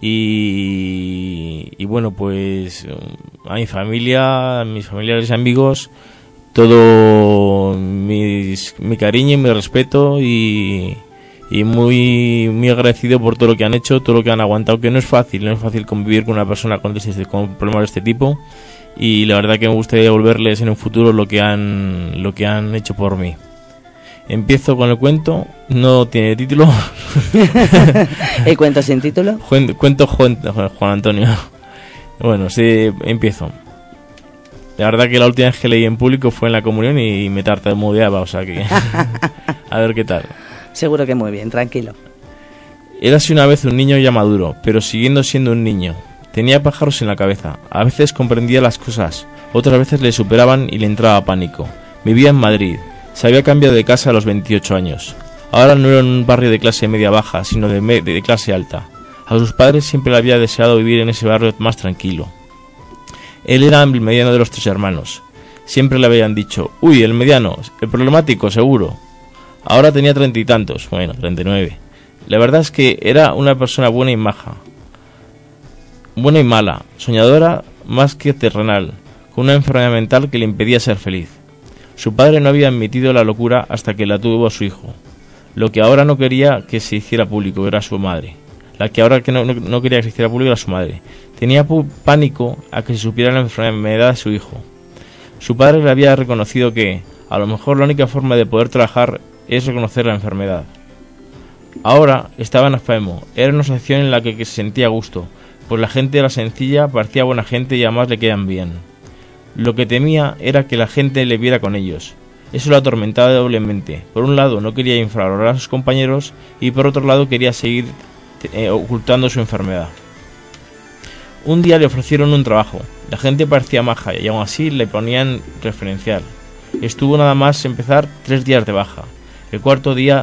y, y bueno, pues a mi familia, a mis familiares y amigos, todo mis, mi cariño y mi respeto y, y muy, muy agradecido por todo lo que han hecho, todo lo que han aguantado, que no es fácil, no es fácil convivir con una persona con, este, con problemas de este tipo. Y la verdad que me gustaría devolverles en un futuro lo que han lo que han hecho por mí. Empiezo con el cuento, no tiene título. ¿El cuento sin título? Cuento Juan, Juan Antonio. Bueno, sí, empiezo. La verdad que la última vez que leí en público fue en la comunión y me tartamudeaba, o sea que... a ver qué tal. Seguro que muy bien, tranquilo. Érase una vez un niño ya maduro, pero siguiendo siendo un niño. Tenía pájaros en la cabeza, a veces comprendía las cosas, otras veces le superaban y le entraba pánico. Vivía en Madrid, se había cambiado de casa a los veintiocho años. Ahora no era en un barrio de clase media-baja, sino de, me- de clase alta. A sus padres siempre le había deseado vivir en ese barrio más tranquilo. Él era el mediano de los tres hermanos. Siempre le habían dicho, uy, el mediano, el problemático, seguro. Ahora tenía treinta y tantos, bueno, treinta y nueve. La verdad es que era una persona buena y maja. Buena y mala, soñadora más que terrenal, con una enfermedad mental que le impedía ser feliz. Su padre no había admitido la locura hasta que la tuvo a su hijo. Lo que ahora no quería que se hiciera público era su madre. La que ahora que no, no, no quería que se hiciera público era su madre. Tenía pu- pánico a que se supiera la enfermedad de su hijo. Su padre le había reconocido que, a lo mejor, la única forma de poder trabajar es reconocer la enfermedad. Ahora estaba enfermo, era una situación en la que, que se sentía a gusto, pues la gente era sencilla, parecía buena gente y además le quedan bien. Lo que temía era que la gente le viera con ellos. Eso lo atormentaba doblemente. Por un lado no quería infravalorar a sus compañeros y por otro lado quería seguir eh, ocultando su enfermedad. Un día le ofrecieron un trabajo. La gente parecía maja y aún así le ponían referencial. Estuvo nada más empezar tres días de baja. El cuarto día...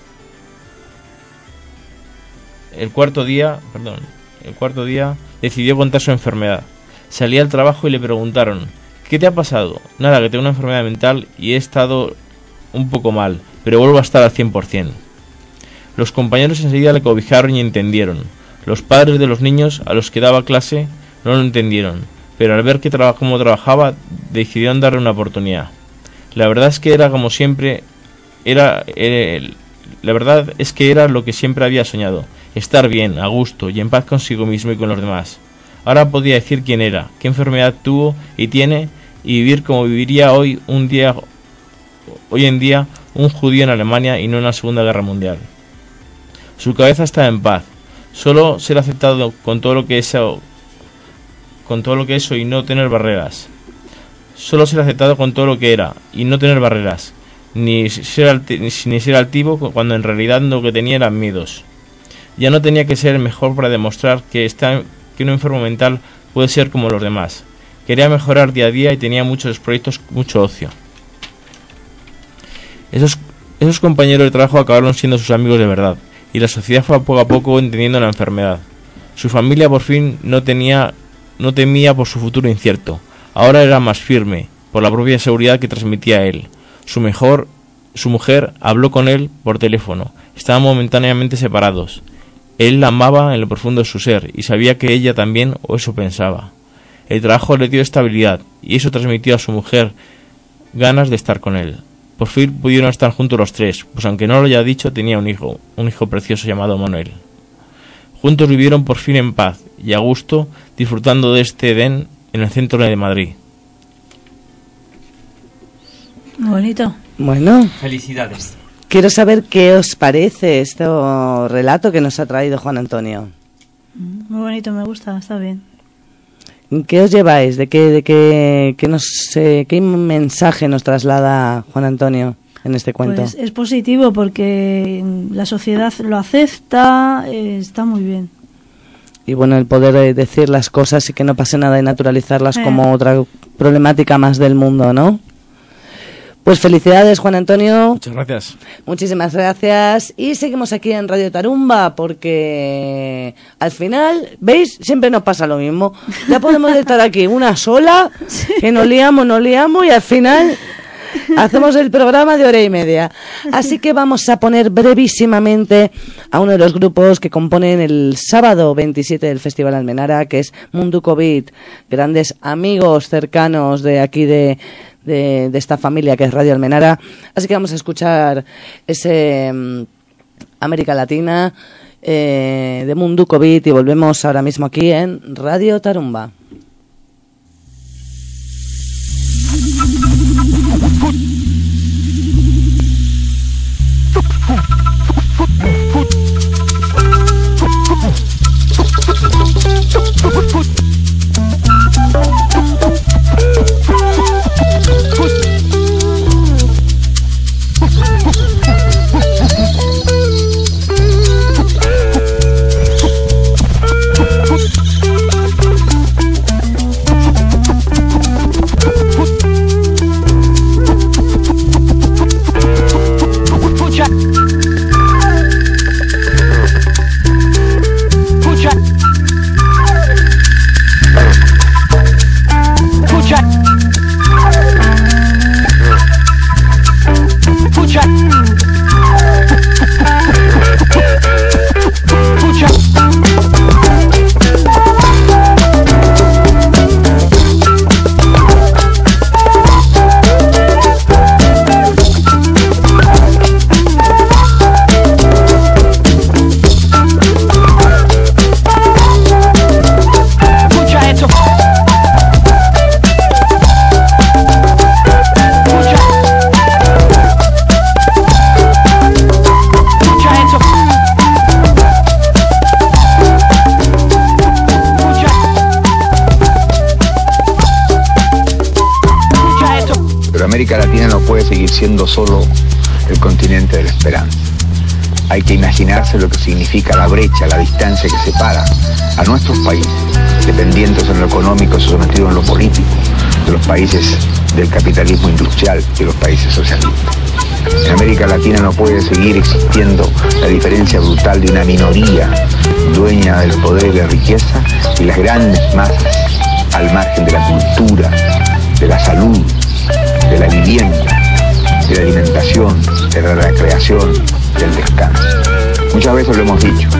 El cuarto día... Perdón. El cuarto día decidió contar su enfermedad. Salía al trabajo y le preguntaron: ¿qué te ha pasado? Nada, que tengo una enfermedad mental y he estado un poco mal, pero vuelvo a estar al cien por ciento. Los compañeros enseguida le cobijaron y entendieron. Los padres de los niños a los que daba clase no lo entendieron, pero al ver que traba, cómo trabajaba, decidieron darle una oportunidad. La verdad es que era como siempre, era, era la verdad es que era lo que siempre había soñado: estar bien, a gusto y en paz consigo mismo y con los demás. Ahora podía decir quién era, qué enfermedad tuvo y tiene, y vivir como viviría hoy un día, hoy en día un judío en Alemania y no en la Segunda Guerra Mundial. Su cabeza estaba en paz. Solo ser aceptado con todo lo que eso, con todo lo que eso y no tener barreras. Solo ser aceptado con todo lo que era y no tener barreras, ni ser alti, ni ser altivo cuando en realidad lo que tenía eran miedos. Ya no tenía que ser el mejor para demostrar que está que un enfermo mental puede ser como los demás. Quería mejorar día a día y tenía muchos proyectos, mucho ocio. Esos, esos compañeros de trabajo acabaron siendo sus amigos de verdad, y la sociedad fue poco a poco entendiendo la enfermedad. Su familia por fin no tenía, no temía por su futuro incierto. Ahora era más firme, por la propia seguridad que transmitía él. Su mejor, su mujer habló con él por teléfono. Estaban momentáneamente separados. Él la amaba en lo profundo de su ser y sabía que ella también, o eso pensaba. El trabajo le dio estabilidad y eso transmitió a su mujer ganas de estar con él. Por fin pudieron estar juntos los tres, pues aunque no lo haya dicho, tenía un hijo, un hijo precioso llamado Manuel. Juntos vivieron por fin en paz y a gusto, disfrutando de este Edén en el centro de Madrid. Bonito. Bueno. Felicidades. Quiero saber qué os parece este relato que nos ha traído Juan Antonio. Muy bonito, me gusta, está bien. ¿Qué os lleváis? ¿De qué, de qué, qué, nos, eh, qué mensaje nos traslada Juan Antonio en este cuento? Pues es positivo porque la sociedad lo acepta, eh, está muy bien. Y bueno, el poder eh, decir las cosas y que no pase nada y naturalizarlas eh. como otra problemática más del mundo, ¿no? Pues felicidades, Juan Antonio. Muchas gracias. Muchísimas gracias. Y seguimos aquí en Radio Tarumba porque al final, ¿veis? Siempre nos pasa lo mismo. Ya podemos estar aquí una sola, que nos liamos, nos liamos y al final hacemos el programa de hora y media. Así que vamos a poner brevísimamente a uno de los grupos que componen el sábado veintisiete del Festival Almenara, que es Munduko Beat. Grandes amigos cercanos de aquí de... De, de esta familia que es Radio Almenara. Así que vamos a escuchar ese um, América Latina eh, de Munduko Beat y volvemos ahora mismo aquí en Radio Tarumba. América Latina no puede seguir siendo solo el continente de la esperanza. Hay que imaginarse lo que significa la brecha, la distancia que separa a nuestros países, dependientes en lo económico, sometidos en lo político, de los países del capitalismo industrial, de los países socialistas. En América Latina no puede seguir existiendo la diferencia brutal de una minoría dueña del poder y la riqueza y las grandes masas al margen de la cultura, de la salud, de la vivienda, de la alimentación, de la recreación, del descanso. Muchas veces lo hemos dicho.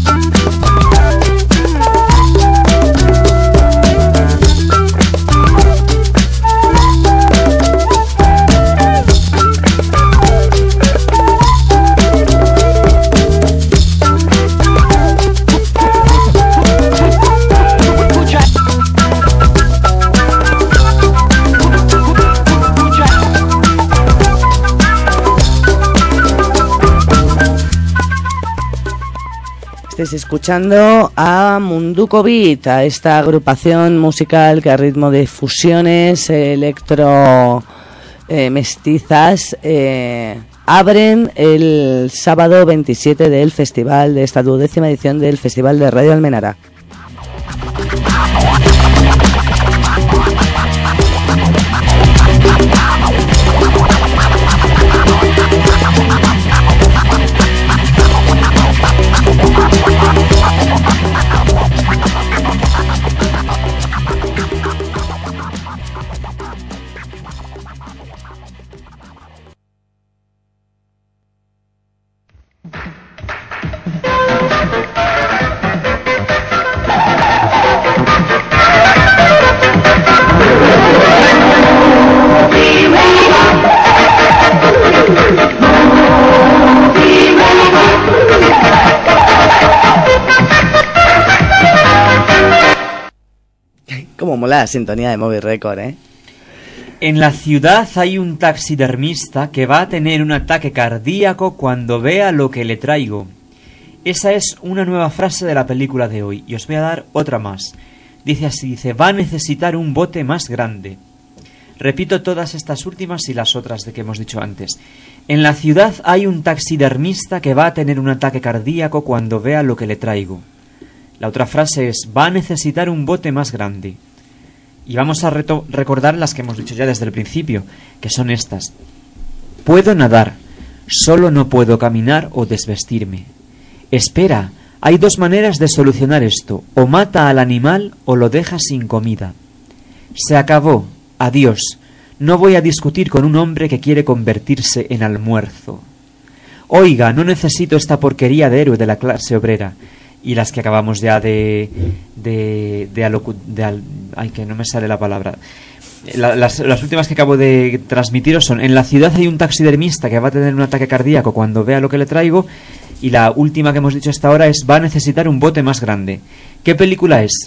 Estáis escuchando a Munduko Beat, a esta agrupación musical que a ritmo de fusiones electro eh, mestizas eh, abren el sábado veintisiete del festival, de esta duodécima edición del Festival de Radio Almenara. Cómo mola la sintonía de Móvil Record, ¿eh? En la ciudad hay un taxidermista que va a tener un ataque cardíaco cuando vea lo que le traigo. Esa es una nueva frase de la película de hoy, y os voy a dar otra más. Dice así, dice, va a necesitar un bote más grande. Repito todas estas últimas y las otras de que hemos dicho antes. En la ciudad hay un taxidermista que va a tener un ataque cardíaco cuando vea lo que le traigo. La otra frase es, va a necesitar un bote más grande. Y vamos a reto- recordar las que hemos dicho ya desde el principio, que son estas. Puedo nadar, solo no puedo caminar o desvestirme. Espera, hay dos maneras de solucionar esto, o mata al animal o lo deja sin comida. Se acabó, adiós, no voy a discutir con un hombre que quiere convertirse en almuerzo. Oiga, no necesito esta porquería de héroe de la clase obrera. Y las que acabamos ya de de de, alocu, de al, ay, que no me sale la palabra. La, las, las últimas que acabo de transmitiros son: en la ciudad hay un taxidermista que va a tener un ataque cardíaco cuando vea lo que le traigo. Y la última que hemos dicho hasta ahora es: va a necesitar un bote más grande. ¿Qué película es?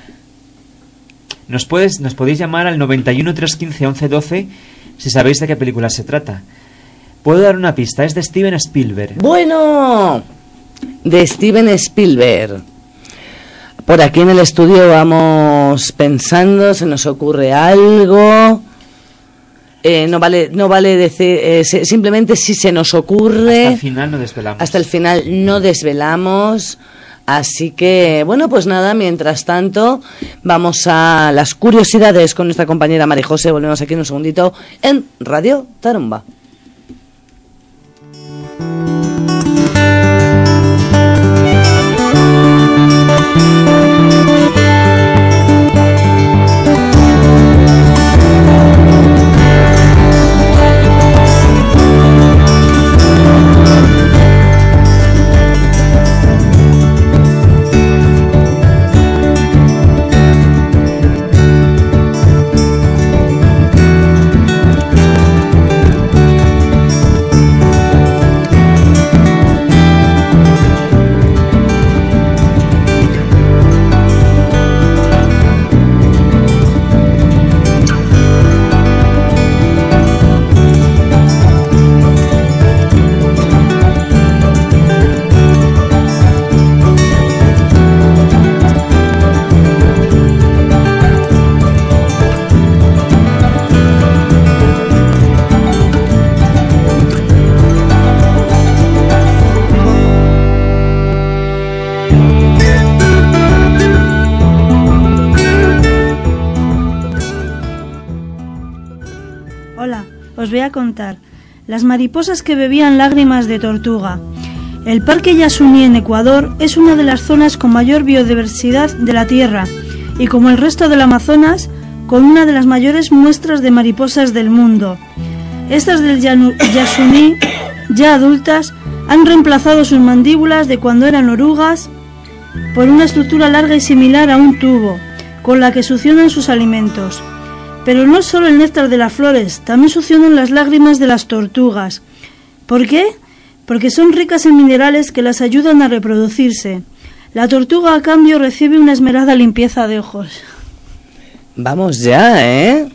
Nos puedes nos podéis llamar al noventa y uno, trescientos quince, once, doce si sabéis de qué película se trata. Puedo dar una pista, es de Steven Spielberg. Bueno, de Steven Spielberg. Por aquí en el estudio vamos pensando, se nos ocurre algo. Eh, no vale, no vale decir, eh, se, simplemente si se nos ocurre. Hasta el final no desvelamos. Hasta el final no desvelamos. Así que, bueno, pues nada, mientras tanto, vamos a las curiosidades con nuestra compañera María José. Volvemos aquí en un segundito en Radio Tarumba. os voy a contar. Las mariposas que bebían lágrimas de tortuga. El Parque Yasuní en Ecuador es una de las zonas con mayor biodiversidad de la Tierra y, como el resto del Amazonas, con una de las mayores muestras de mariposas del mundo. Estas del Yasuní, ya adultas, han reemplazado sus mandíbulas de cuando eran orugas por una estructura larga y similar a un tubo, con la que succionan sus alimentos. Pero no solo el néctar de las flores, también succionan las lágrimas de las tortugas. ¿Por qué? Porque son ricas en minerales que las ayudan a reproducirse. La tortuga, a cambio, recibe una esmerada limpieza de ojos. Vamos ya, ¿eh?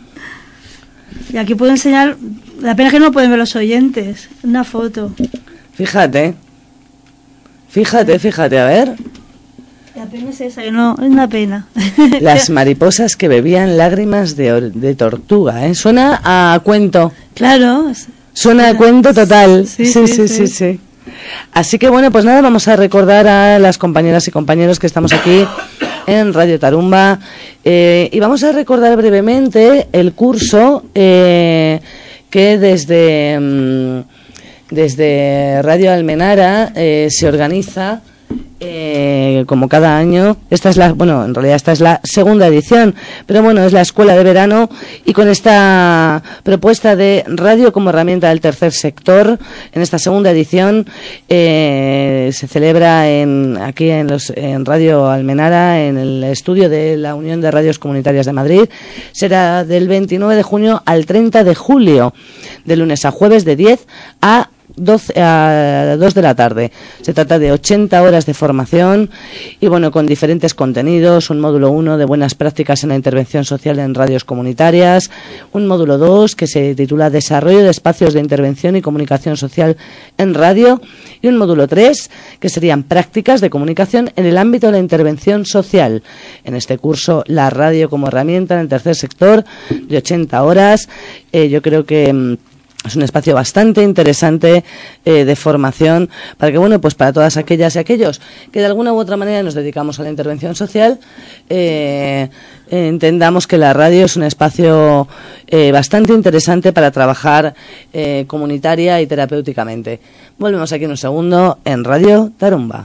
Y aquí puedo enseñar, la pena que no pueden ver los oyentes, una foto. Fíjate, fíjate, fíjate, a ver. La pena es esa, que no, es una pena. Las mariposas que bebían lágrimas de, de tortuga, ¿eh? Suena a cuento. Claro. Suena a cuento total. Sí sí sí, sí, sí, sí. Así que bueno, pues nada, vamos a recordar a las compañeras y compañeros que estamos aquí en Radio Tarumba eh, y vamos a recordar brevemente el curso eh, que desde, mm, desde Radio Almenara eh, se organiza eh, como cada año. Esta es la, bueno, en realidad esta es la segunda edición, pero bueno, es la escuela de verano, y con esta propuesta de radio como herramienta del tercer sector, en esta segunda edición eh, se celebra en aquí en los en Radio Almenara, en el estudio de la Unión de Radios Comunitarias de Madrid. Será del veintinueve de junio al treinta de julio, de lunes a jueves, de diez a doce a dos de la tarde. Se trata de ochenta horas de formación y bueno, con diferentes contenidos: un módulo uno de buenas prácticas en la intervención social en radios comunitarias, un módulo dos que se titula Desarrollo de espacios de intervención y comunicación social en radio, y un módulo tres que serían prácticas de comunicación en el ámbito de la intervención social. En este curso, la radio como herramienta en el tercer sector, de ochenta horas, eh, yo creo que es un espacio bastante interesante eh, de formación para que, bueno, pues para todas aquellas y aquellos que de alguna u otra manera nos dedicamos a la intervención social, eh, eh, entendamos que la radio es un espacio eh, bastante interesante para trabajar eh, comunitaria y terapéuticamente. Volvemos aquí en un segundo en Radio Tarumba.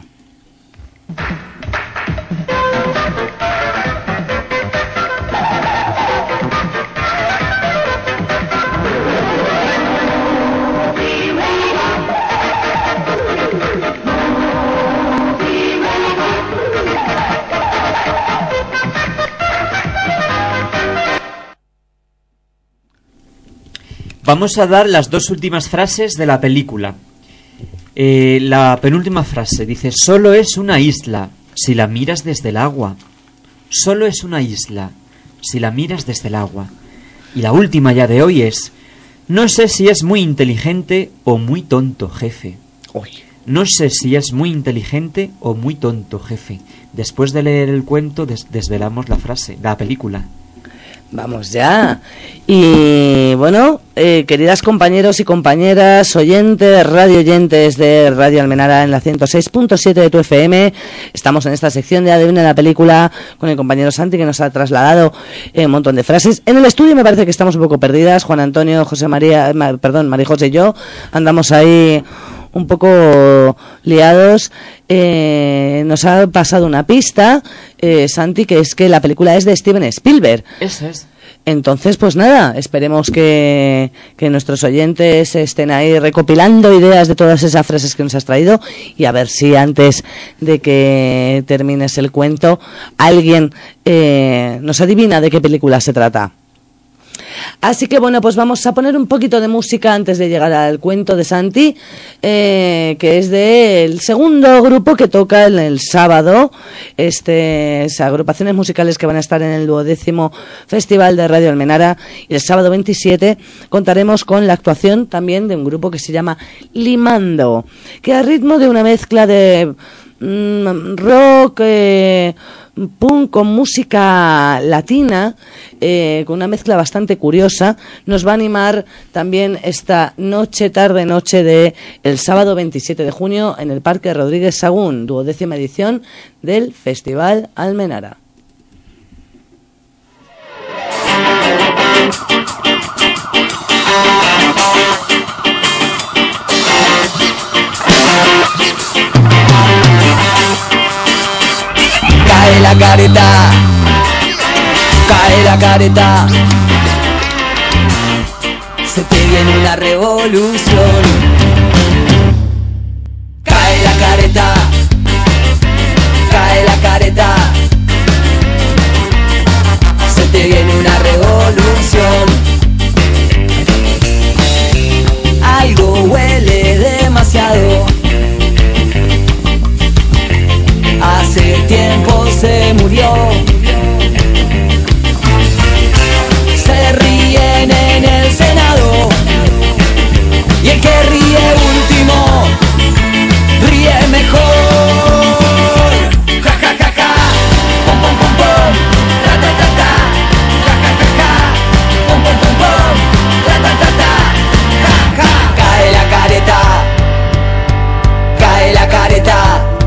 Vamos a dar las dos últimas frases de la película. Eh, la penúltima frase dice: solo es una isla si la miras desde el agua. Solo es una isla si la miras desde el agua. Y la última ya de hoy es: no sé si es muy inteligente o muy tonto, jefe. Uy. No sé si es muy inteligente o muy tonto, jefe. Después de leer el cuento des- desvelamos la frase, la película. Vamos ya. Y bueno, eh, queridas compañeros y compañeras, oyentes, radio oyentes de Radio Almenara en la ciento seis punto siete de tu F M, estamos en esta sección de Adivina la película con el compañero Santi, que nos ha trasladado eh, un montón de frases. En el estudio me parece que estamos un poco perdidas. Juan Antonio, José María, ma, perdón, María José y yo andamos ahí un poco liados. Eh, nos ha pasado una pista, eh, Santi, que es que la película es de Steven Spielberg. Eso es. Entonces, pues nada, esperemos que, que nuestros oyentes estén ahí recopilando ideas de todas esas frases que nos has traído, y a ver si antes de que termines el cuento alguien eh, nos adivina de qué película se trata. Así que bueno, pues vamos a poner un poquito de música antes de llegar al cuento de Santi, eh, que es del segundo grupo que toca el, el sábado, este, esas agrupaciones musicales que van a estar en el duodécimo Festival de Radio Almenara, y el sábado veintisiete contaremos con la actuación también de un grupo que se llama Limando, que a ritmo de una mezcla de mmm, rock, eh, punk con música latina, eh, con una mezcla bastante curiosa, nos va a animar también esta noche, tarde noche de el sábado veintisiete de junio en el Parque Rodríguez Sagún, duodécima edición del Festival Almenara. Cae la careta, cae la careta, se te viene una revolución. Cae la careta, cae la careta, se te viene una revolución. Algo huele demasiado, hace tiempo se murió. Se ríen en el Senado y el que ríe último ríe mejor. Ja ja ja ja, pom pom pom pom, ta ta ta ta, ja ja ja ja, pom pom pom pom, ta ta ta ta, ja ja. Cae la careta, cae la careta,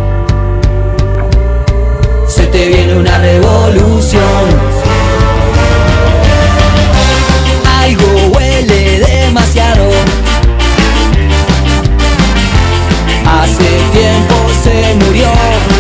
se te viene una revolución. Algo huele demasiado, hace tiempo se murió.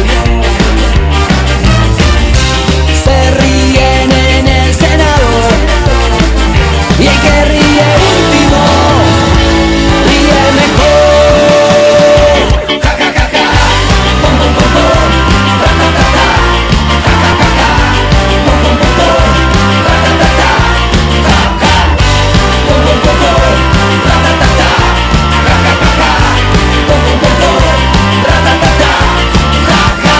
Se ríen en el Senado y el que ríe último ríe mejor. Ja ja ja ja, pom pom pom pom, ra ta ta ta, ja ja ja ja, pom pom pom pom, ra ta ta ta, ja ja, pom pom pom pom, ra ta ta ta, ja ja ja ja, pom pom pom pom, ra ta ta ta, ja ja.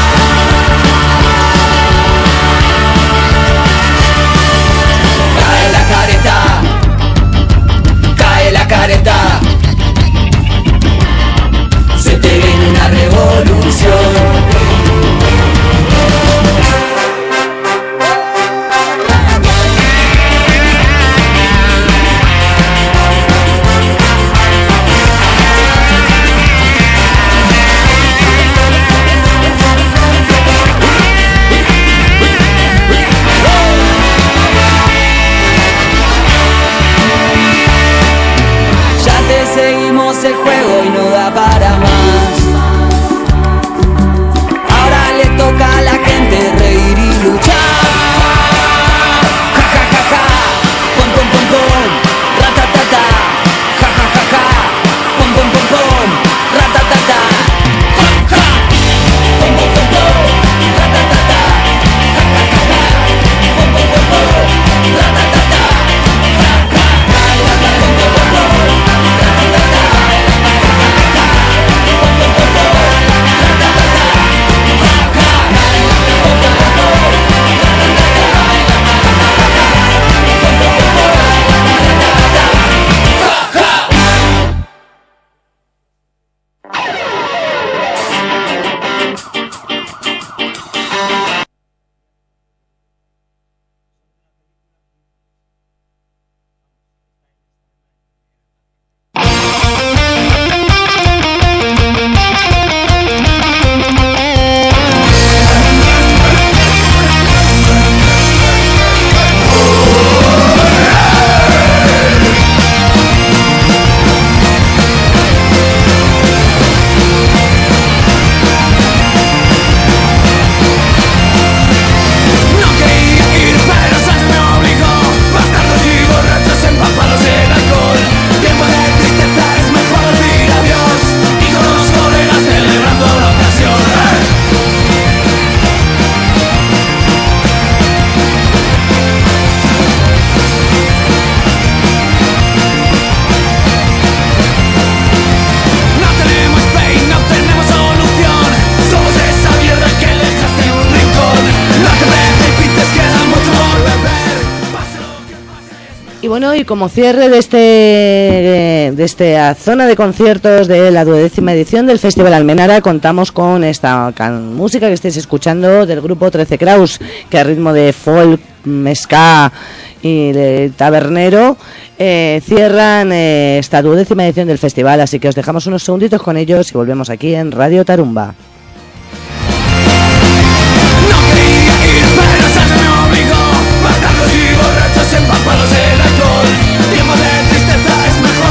Cae la careta, cae la careta, se te viene una revolución. Ya te seguimos el juego y no da para más. Ahora le toca a la gente reír y luchar. Ja ja ja ja, pom pom pom pom, ra ta ta ta, ja ja ja ja, pom pom pom pom, ra ta ta ta, ja ja, pom pom pom pom, ra ta ta ta, ja ja ja ja, pom pom pom pom, ra ta ta ta, ja ja, pom pom pom pom, ra ta ta ta, pom pom pom pom, ra ta ta ta, ja ja, pom pom pom pom, ra ta ta ta, pom pom pom pom, ra ta ta ta, ja ja. No quería ir, pero Sánchez me obligó. Bastardos y borrachos empapados en alcohol. Tiempo de tristeza, es mejor decir adiós. Y con los colegas celebrando la ocasión. No tenemos fe y no tenemos solución. Somos esa mierda que dejaste en un rincón. No te precipites, queda mucho por beber. Pase lo que pase. Y bueno, y como cierre de este de esta zona de conciertos de la duodécima edición del Festival Almenara, contamos con esta can- música que estáis escuchando del grupo trece Kraus, que a ritmo de folk, ska y de tabernero eh, cierran eh, esta duodécima edición del festival, así que os dejamos unos segunditos con ellos y volvemos aquí en Radio Tarumba. No quería ir, pero Sánchez me obligó. Bastardos y borrachos empapados en alcohol. Tiempo de tristeza, es mejor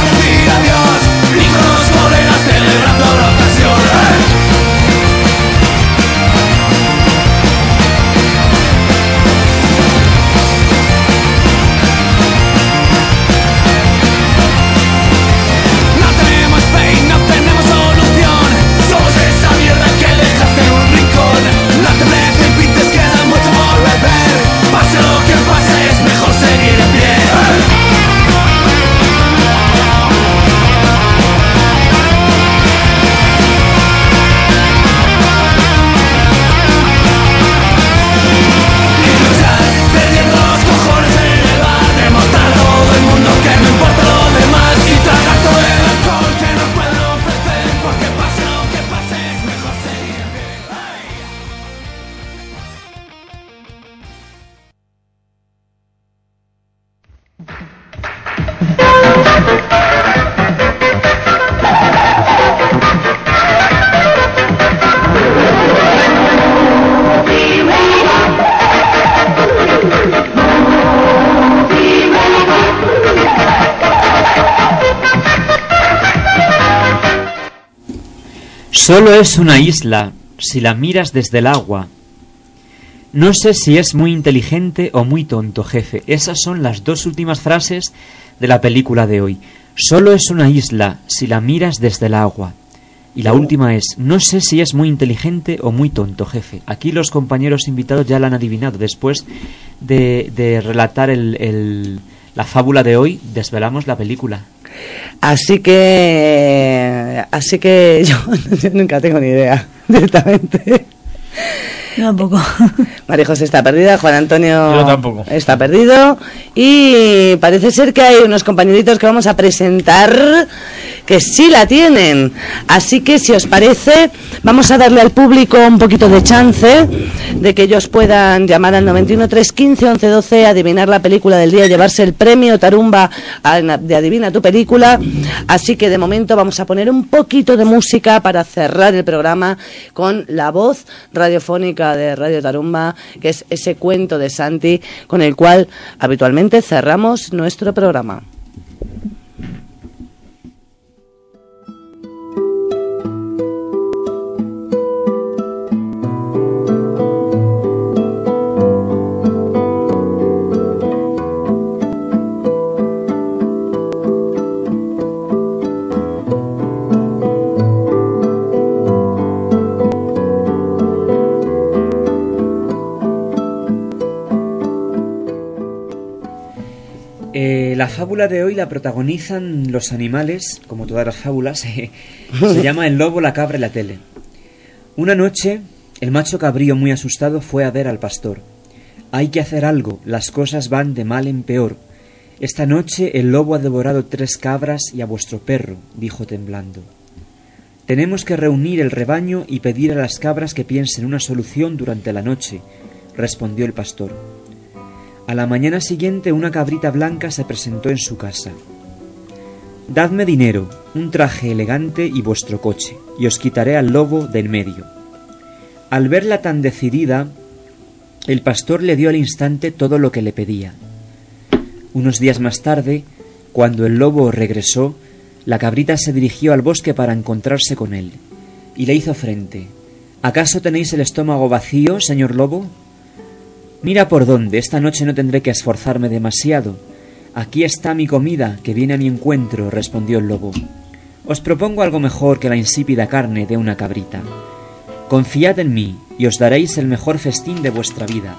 Solo es una isla, si la miras desde el agua. No sé si es muy inteligente o muy tonto, jefe. Esas son las dos últimas frases de la película de hoy. Solo es una isla, si la miras desde el agua. Y la última es, no sé si es muy inteligente o muy tonto, jefe. Aquí los compañeros invitados ya la han adivinado. Después de, de relatar el, el, la fábula de hoy, desvelamos la película. Así que... Así que yo, yo nunca tengo ni idea, directamente. Yo tampoco. María José está perdida, Juan Antonio Yo tampoco. está perdido y parece ser que hay unos compañeritos que vamos a presentar que sí la tienen. Así que si os parece, vamos a darle al público un poquito de chance de que ellos puedan llamar al noventa y uno, trescientos quince, once doce, adivinar la película del día, llevarse el premio Tarumba de Adivina tu Película. Así que de momento vamos a poner un poquito de música para cerrar el programa con la voz radiofónica de Radio Tarumba, que es ese cuento de Santi con el cual habitualmente cerramos nuestro programa. Eh, la fábula de hoy la protagonizan los animales, como todas las fábulas. eh, se llama El lobo, la cabra y la tele. Una noche, el macho cabrío, muy asustado, fue a ver al pastor. Hay que hacer algo, las cosas van de mal en peor. Esta noche el lobo ha devorado tres cabras y a vuestro perro, dijo temblando. Tenemos que reunir el rebaño y pedir a las cabras que piensen una solución durante la noche, respondió el pastor. A la mañana siguiente una cabrita blanca se presentó en su casa. Dadme dinero, un traje elegante y vuestro coche, y os quitaré al lobo de en medio. Al verla tan decidida, el pastor le dio al instante todo lo que le pedía. Unos días más tarde, cuando el lobo regresó, la cabrita se dirigió al bosque para encontrarse con él, y le hizo frente. ¿Acaso tenéis el estómago vacío, señor lobo? Mira por dónde, esta noche no tendré que esforzarme demasiado. Aquí está mi comida, que viene a mi encuentro, respondió el lobo. Os propongo algo mejor que la insípida carne de una cabrita. Confiad en mí, y os daréis el mejor festín de vuestra vida.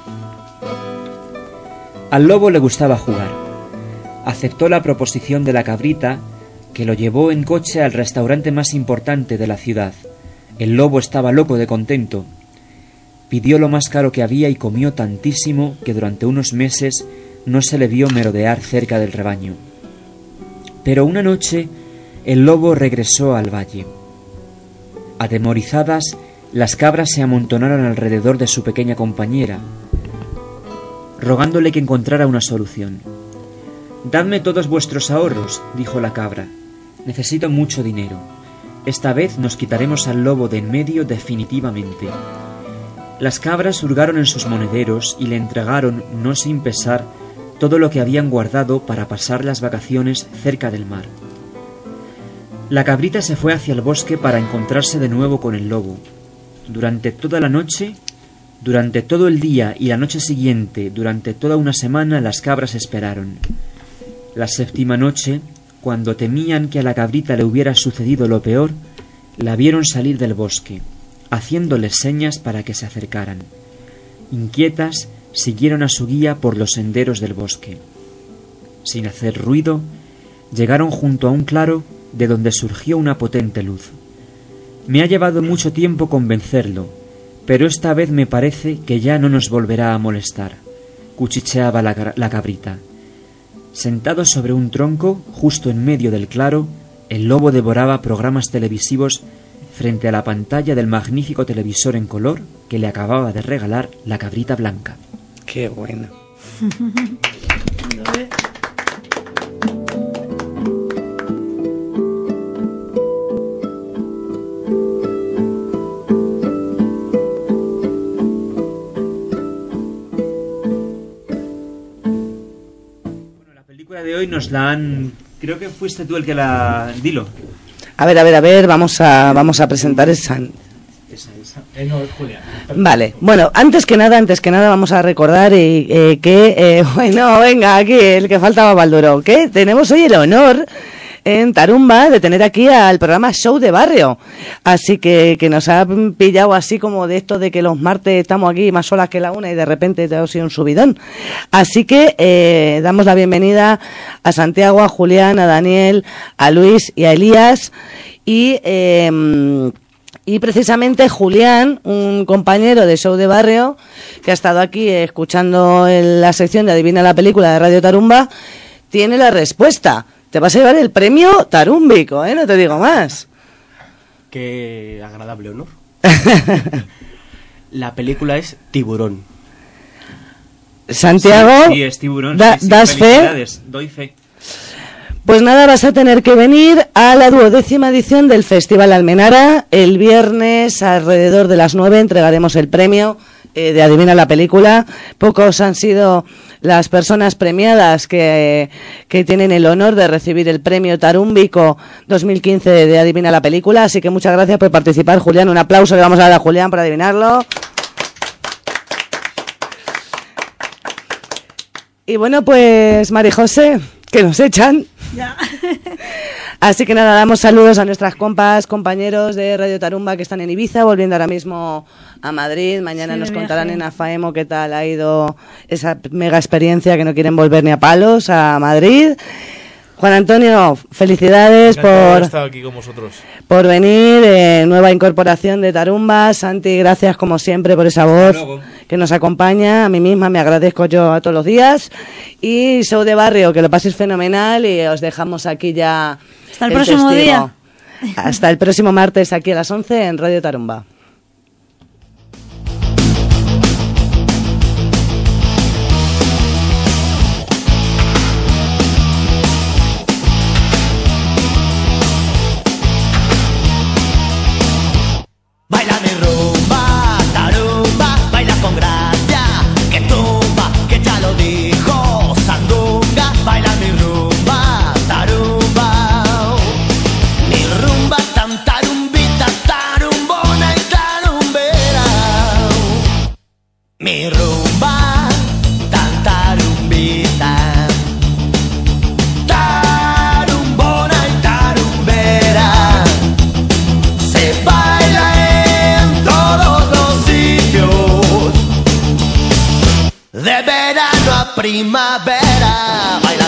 Al lobo le gustaba jugar. Aceptó la proposición de la cabrita, que lo llevó en coche al restaurante más importante de la ciudad. El lobo estaba loco de contento. Pidió lo más caro que había y comió tantísimo que durante unos meses no se le vio merodear cerca del rebaño. Pero una noche el lobo regresó al valle. Atemorizadas, las cabras se amontonaron alrededor de su pequeña compañera, rogándole que encontrara una solución. «Dadme todos vuestros ahorros», dijo la cabra. «Necesito mucho dinero. Esta vez nos quitaremos al lobo de en medio definitivamente». Las cabras hurgaron en sus monederos y le entregaron, no sin pesar, todo lo que habían guardado para pasar las vacaciones cerca del mar. La cabrita se fue hacia el bosque para encontrarse de nuevo con el lobo. Durante toda la noche, durante todo el día y la noche siguiente, durante toda una semana, las cabras esperaron. La séptima noche, cuando temían que a la cabrita le hubiera sucedido lo peor, la vieron salir del bosque, haciéndoles señas para que se acercaran. Inquietas, siguieron a su guía por los senderos del bosque. Sin hacer ruido, llegaron junto a un claro de donde surgió una potente luz. Me ha llevado mucho tiempo convencerlo, pero esta vez me parece que ya no nos volverá a molestar, cuchicheaba la, la cabrita. Sentado sobre un tronco, justo en medio del claro, el lobo devoraba programas televisivos frente a la pantalla del magnífico televisor en color que le acababa de regalar la cabrita blanca. ¡Qué bueno! Bueno, la película de hoy nos la han... Creo que fuiste tú el que la... Dilo. A ver, a ver, a ver, vamos a, vamos a presentar esa... Esa, esa. Eh, no, es Julián. Vale, bueno, antes que nada, antes que nada vamos a recordar eh, eh, que, eh, bueno, venga, aquí, el que faltaba Balduro, que tenemos hoy el honor en Tarumba de tener aquí al programa Show de Barrio, así que, que nos ha pillado así como de esto de que los martes estamos aquí más solas que la una y de repente te ha sido un subidón, así que eh, damos la bienvenida a Santiago, a Julián, a Daniel, a Luis y a Elías y... Eh, Y precisamente Julián, un compañero de Show de Barrio, que ha estado aquí escuchando en la sección de Adivina la Película de Radio Tarumba, tiene la respuesta. Te vas a llevar el premio tarúmbico, ¿eh? No te digo más. Qué agradable honor. La película es Tiburón. Santiago, sí, sí, es Tiburón. Da, sí, sí, ¿das fe? Doy fe. Pues nada, vas a tener que venir a la duodécima edición del Festival Almenara. El viernes, alrededor de las nueve, entregaremos el premio eh, de Adivina la Película. Pocos han sido las personas premiadas que, que tienen el honor de recibir el premio Tarúmbico dos mil quince de Adivina la Película. Así que muchas gracias por participar, Julián. Un aplauso le vamos a dar a Julián por adivinarlo. Y bueno, pues, Mari José, que nos echan. Ya. Así que nada, damos saludos a nuestras compas, compañeros de Radio Tarumba que están en Ibiza, volviendo ahora mismo a Madrid. Mañana Sí, nos de contarán viaje. en AFAEMO qué tal ha ido esa mega experiencia, que no quieren volver ni a palos a Madrid. Juan Antonio, felicidades Encantado de haber por, estado aquí con vosotros. por venir, eh, nueva incorporación de Tarumba. Santi, gracias como siempre por esa voz que nos acompaña. A mí misma me agradezco yo a todos los días. Y Show de Barrio, que lo paséis fenomenal y os dejamos aquí ya. Hasta el próximo testigo. día. Hasta el próximo martes aquí a las once en Radio Tarumba. Baila mi rumba, tarumba, baila con gracia, que tumba, que ya lo dijo Sandunga. Baila mi rumba, tarumba, mi rumba tan tarumbita, tarumbona y tarumbera. Mi rumba tan tarumbita, tarumbona y tarumbera. Se baila en todos los sitios, de verano a primavera. Baila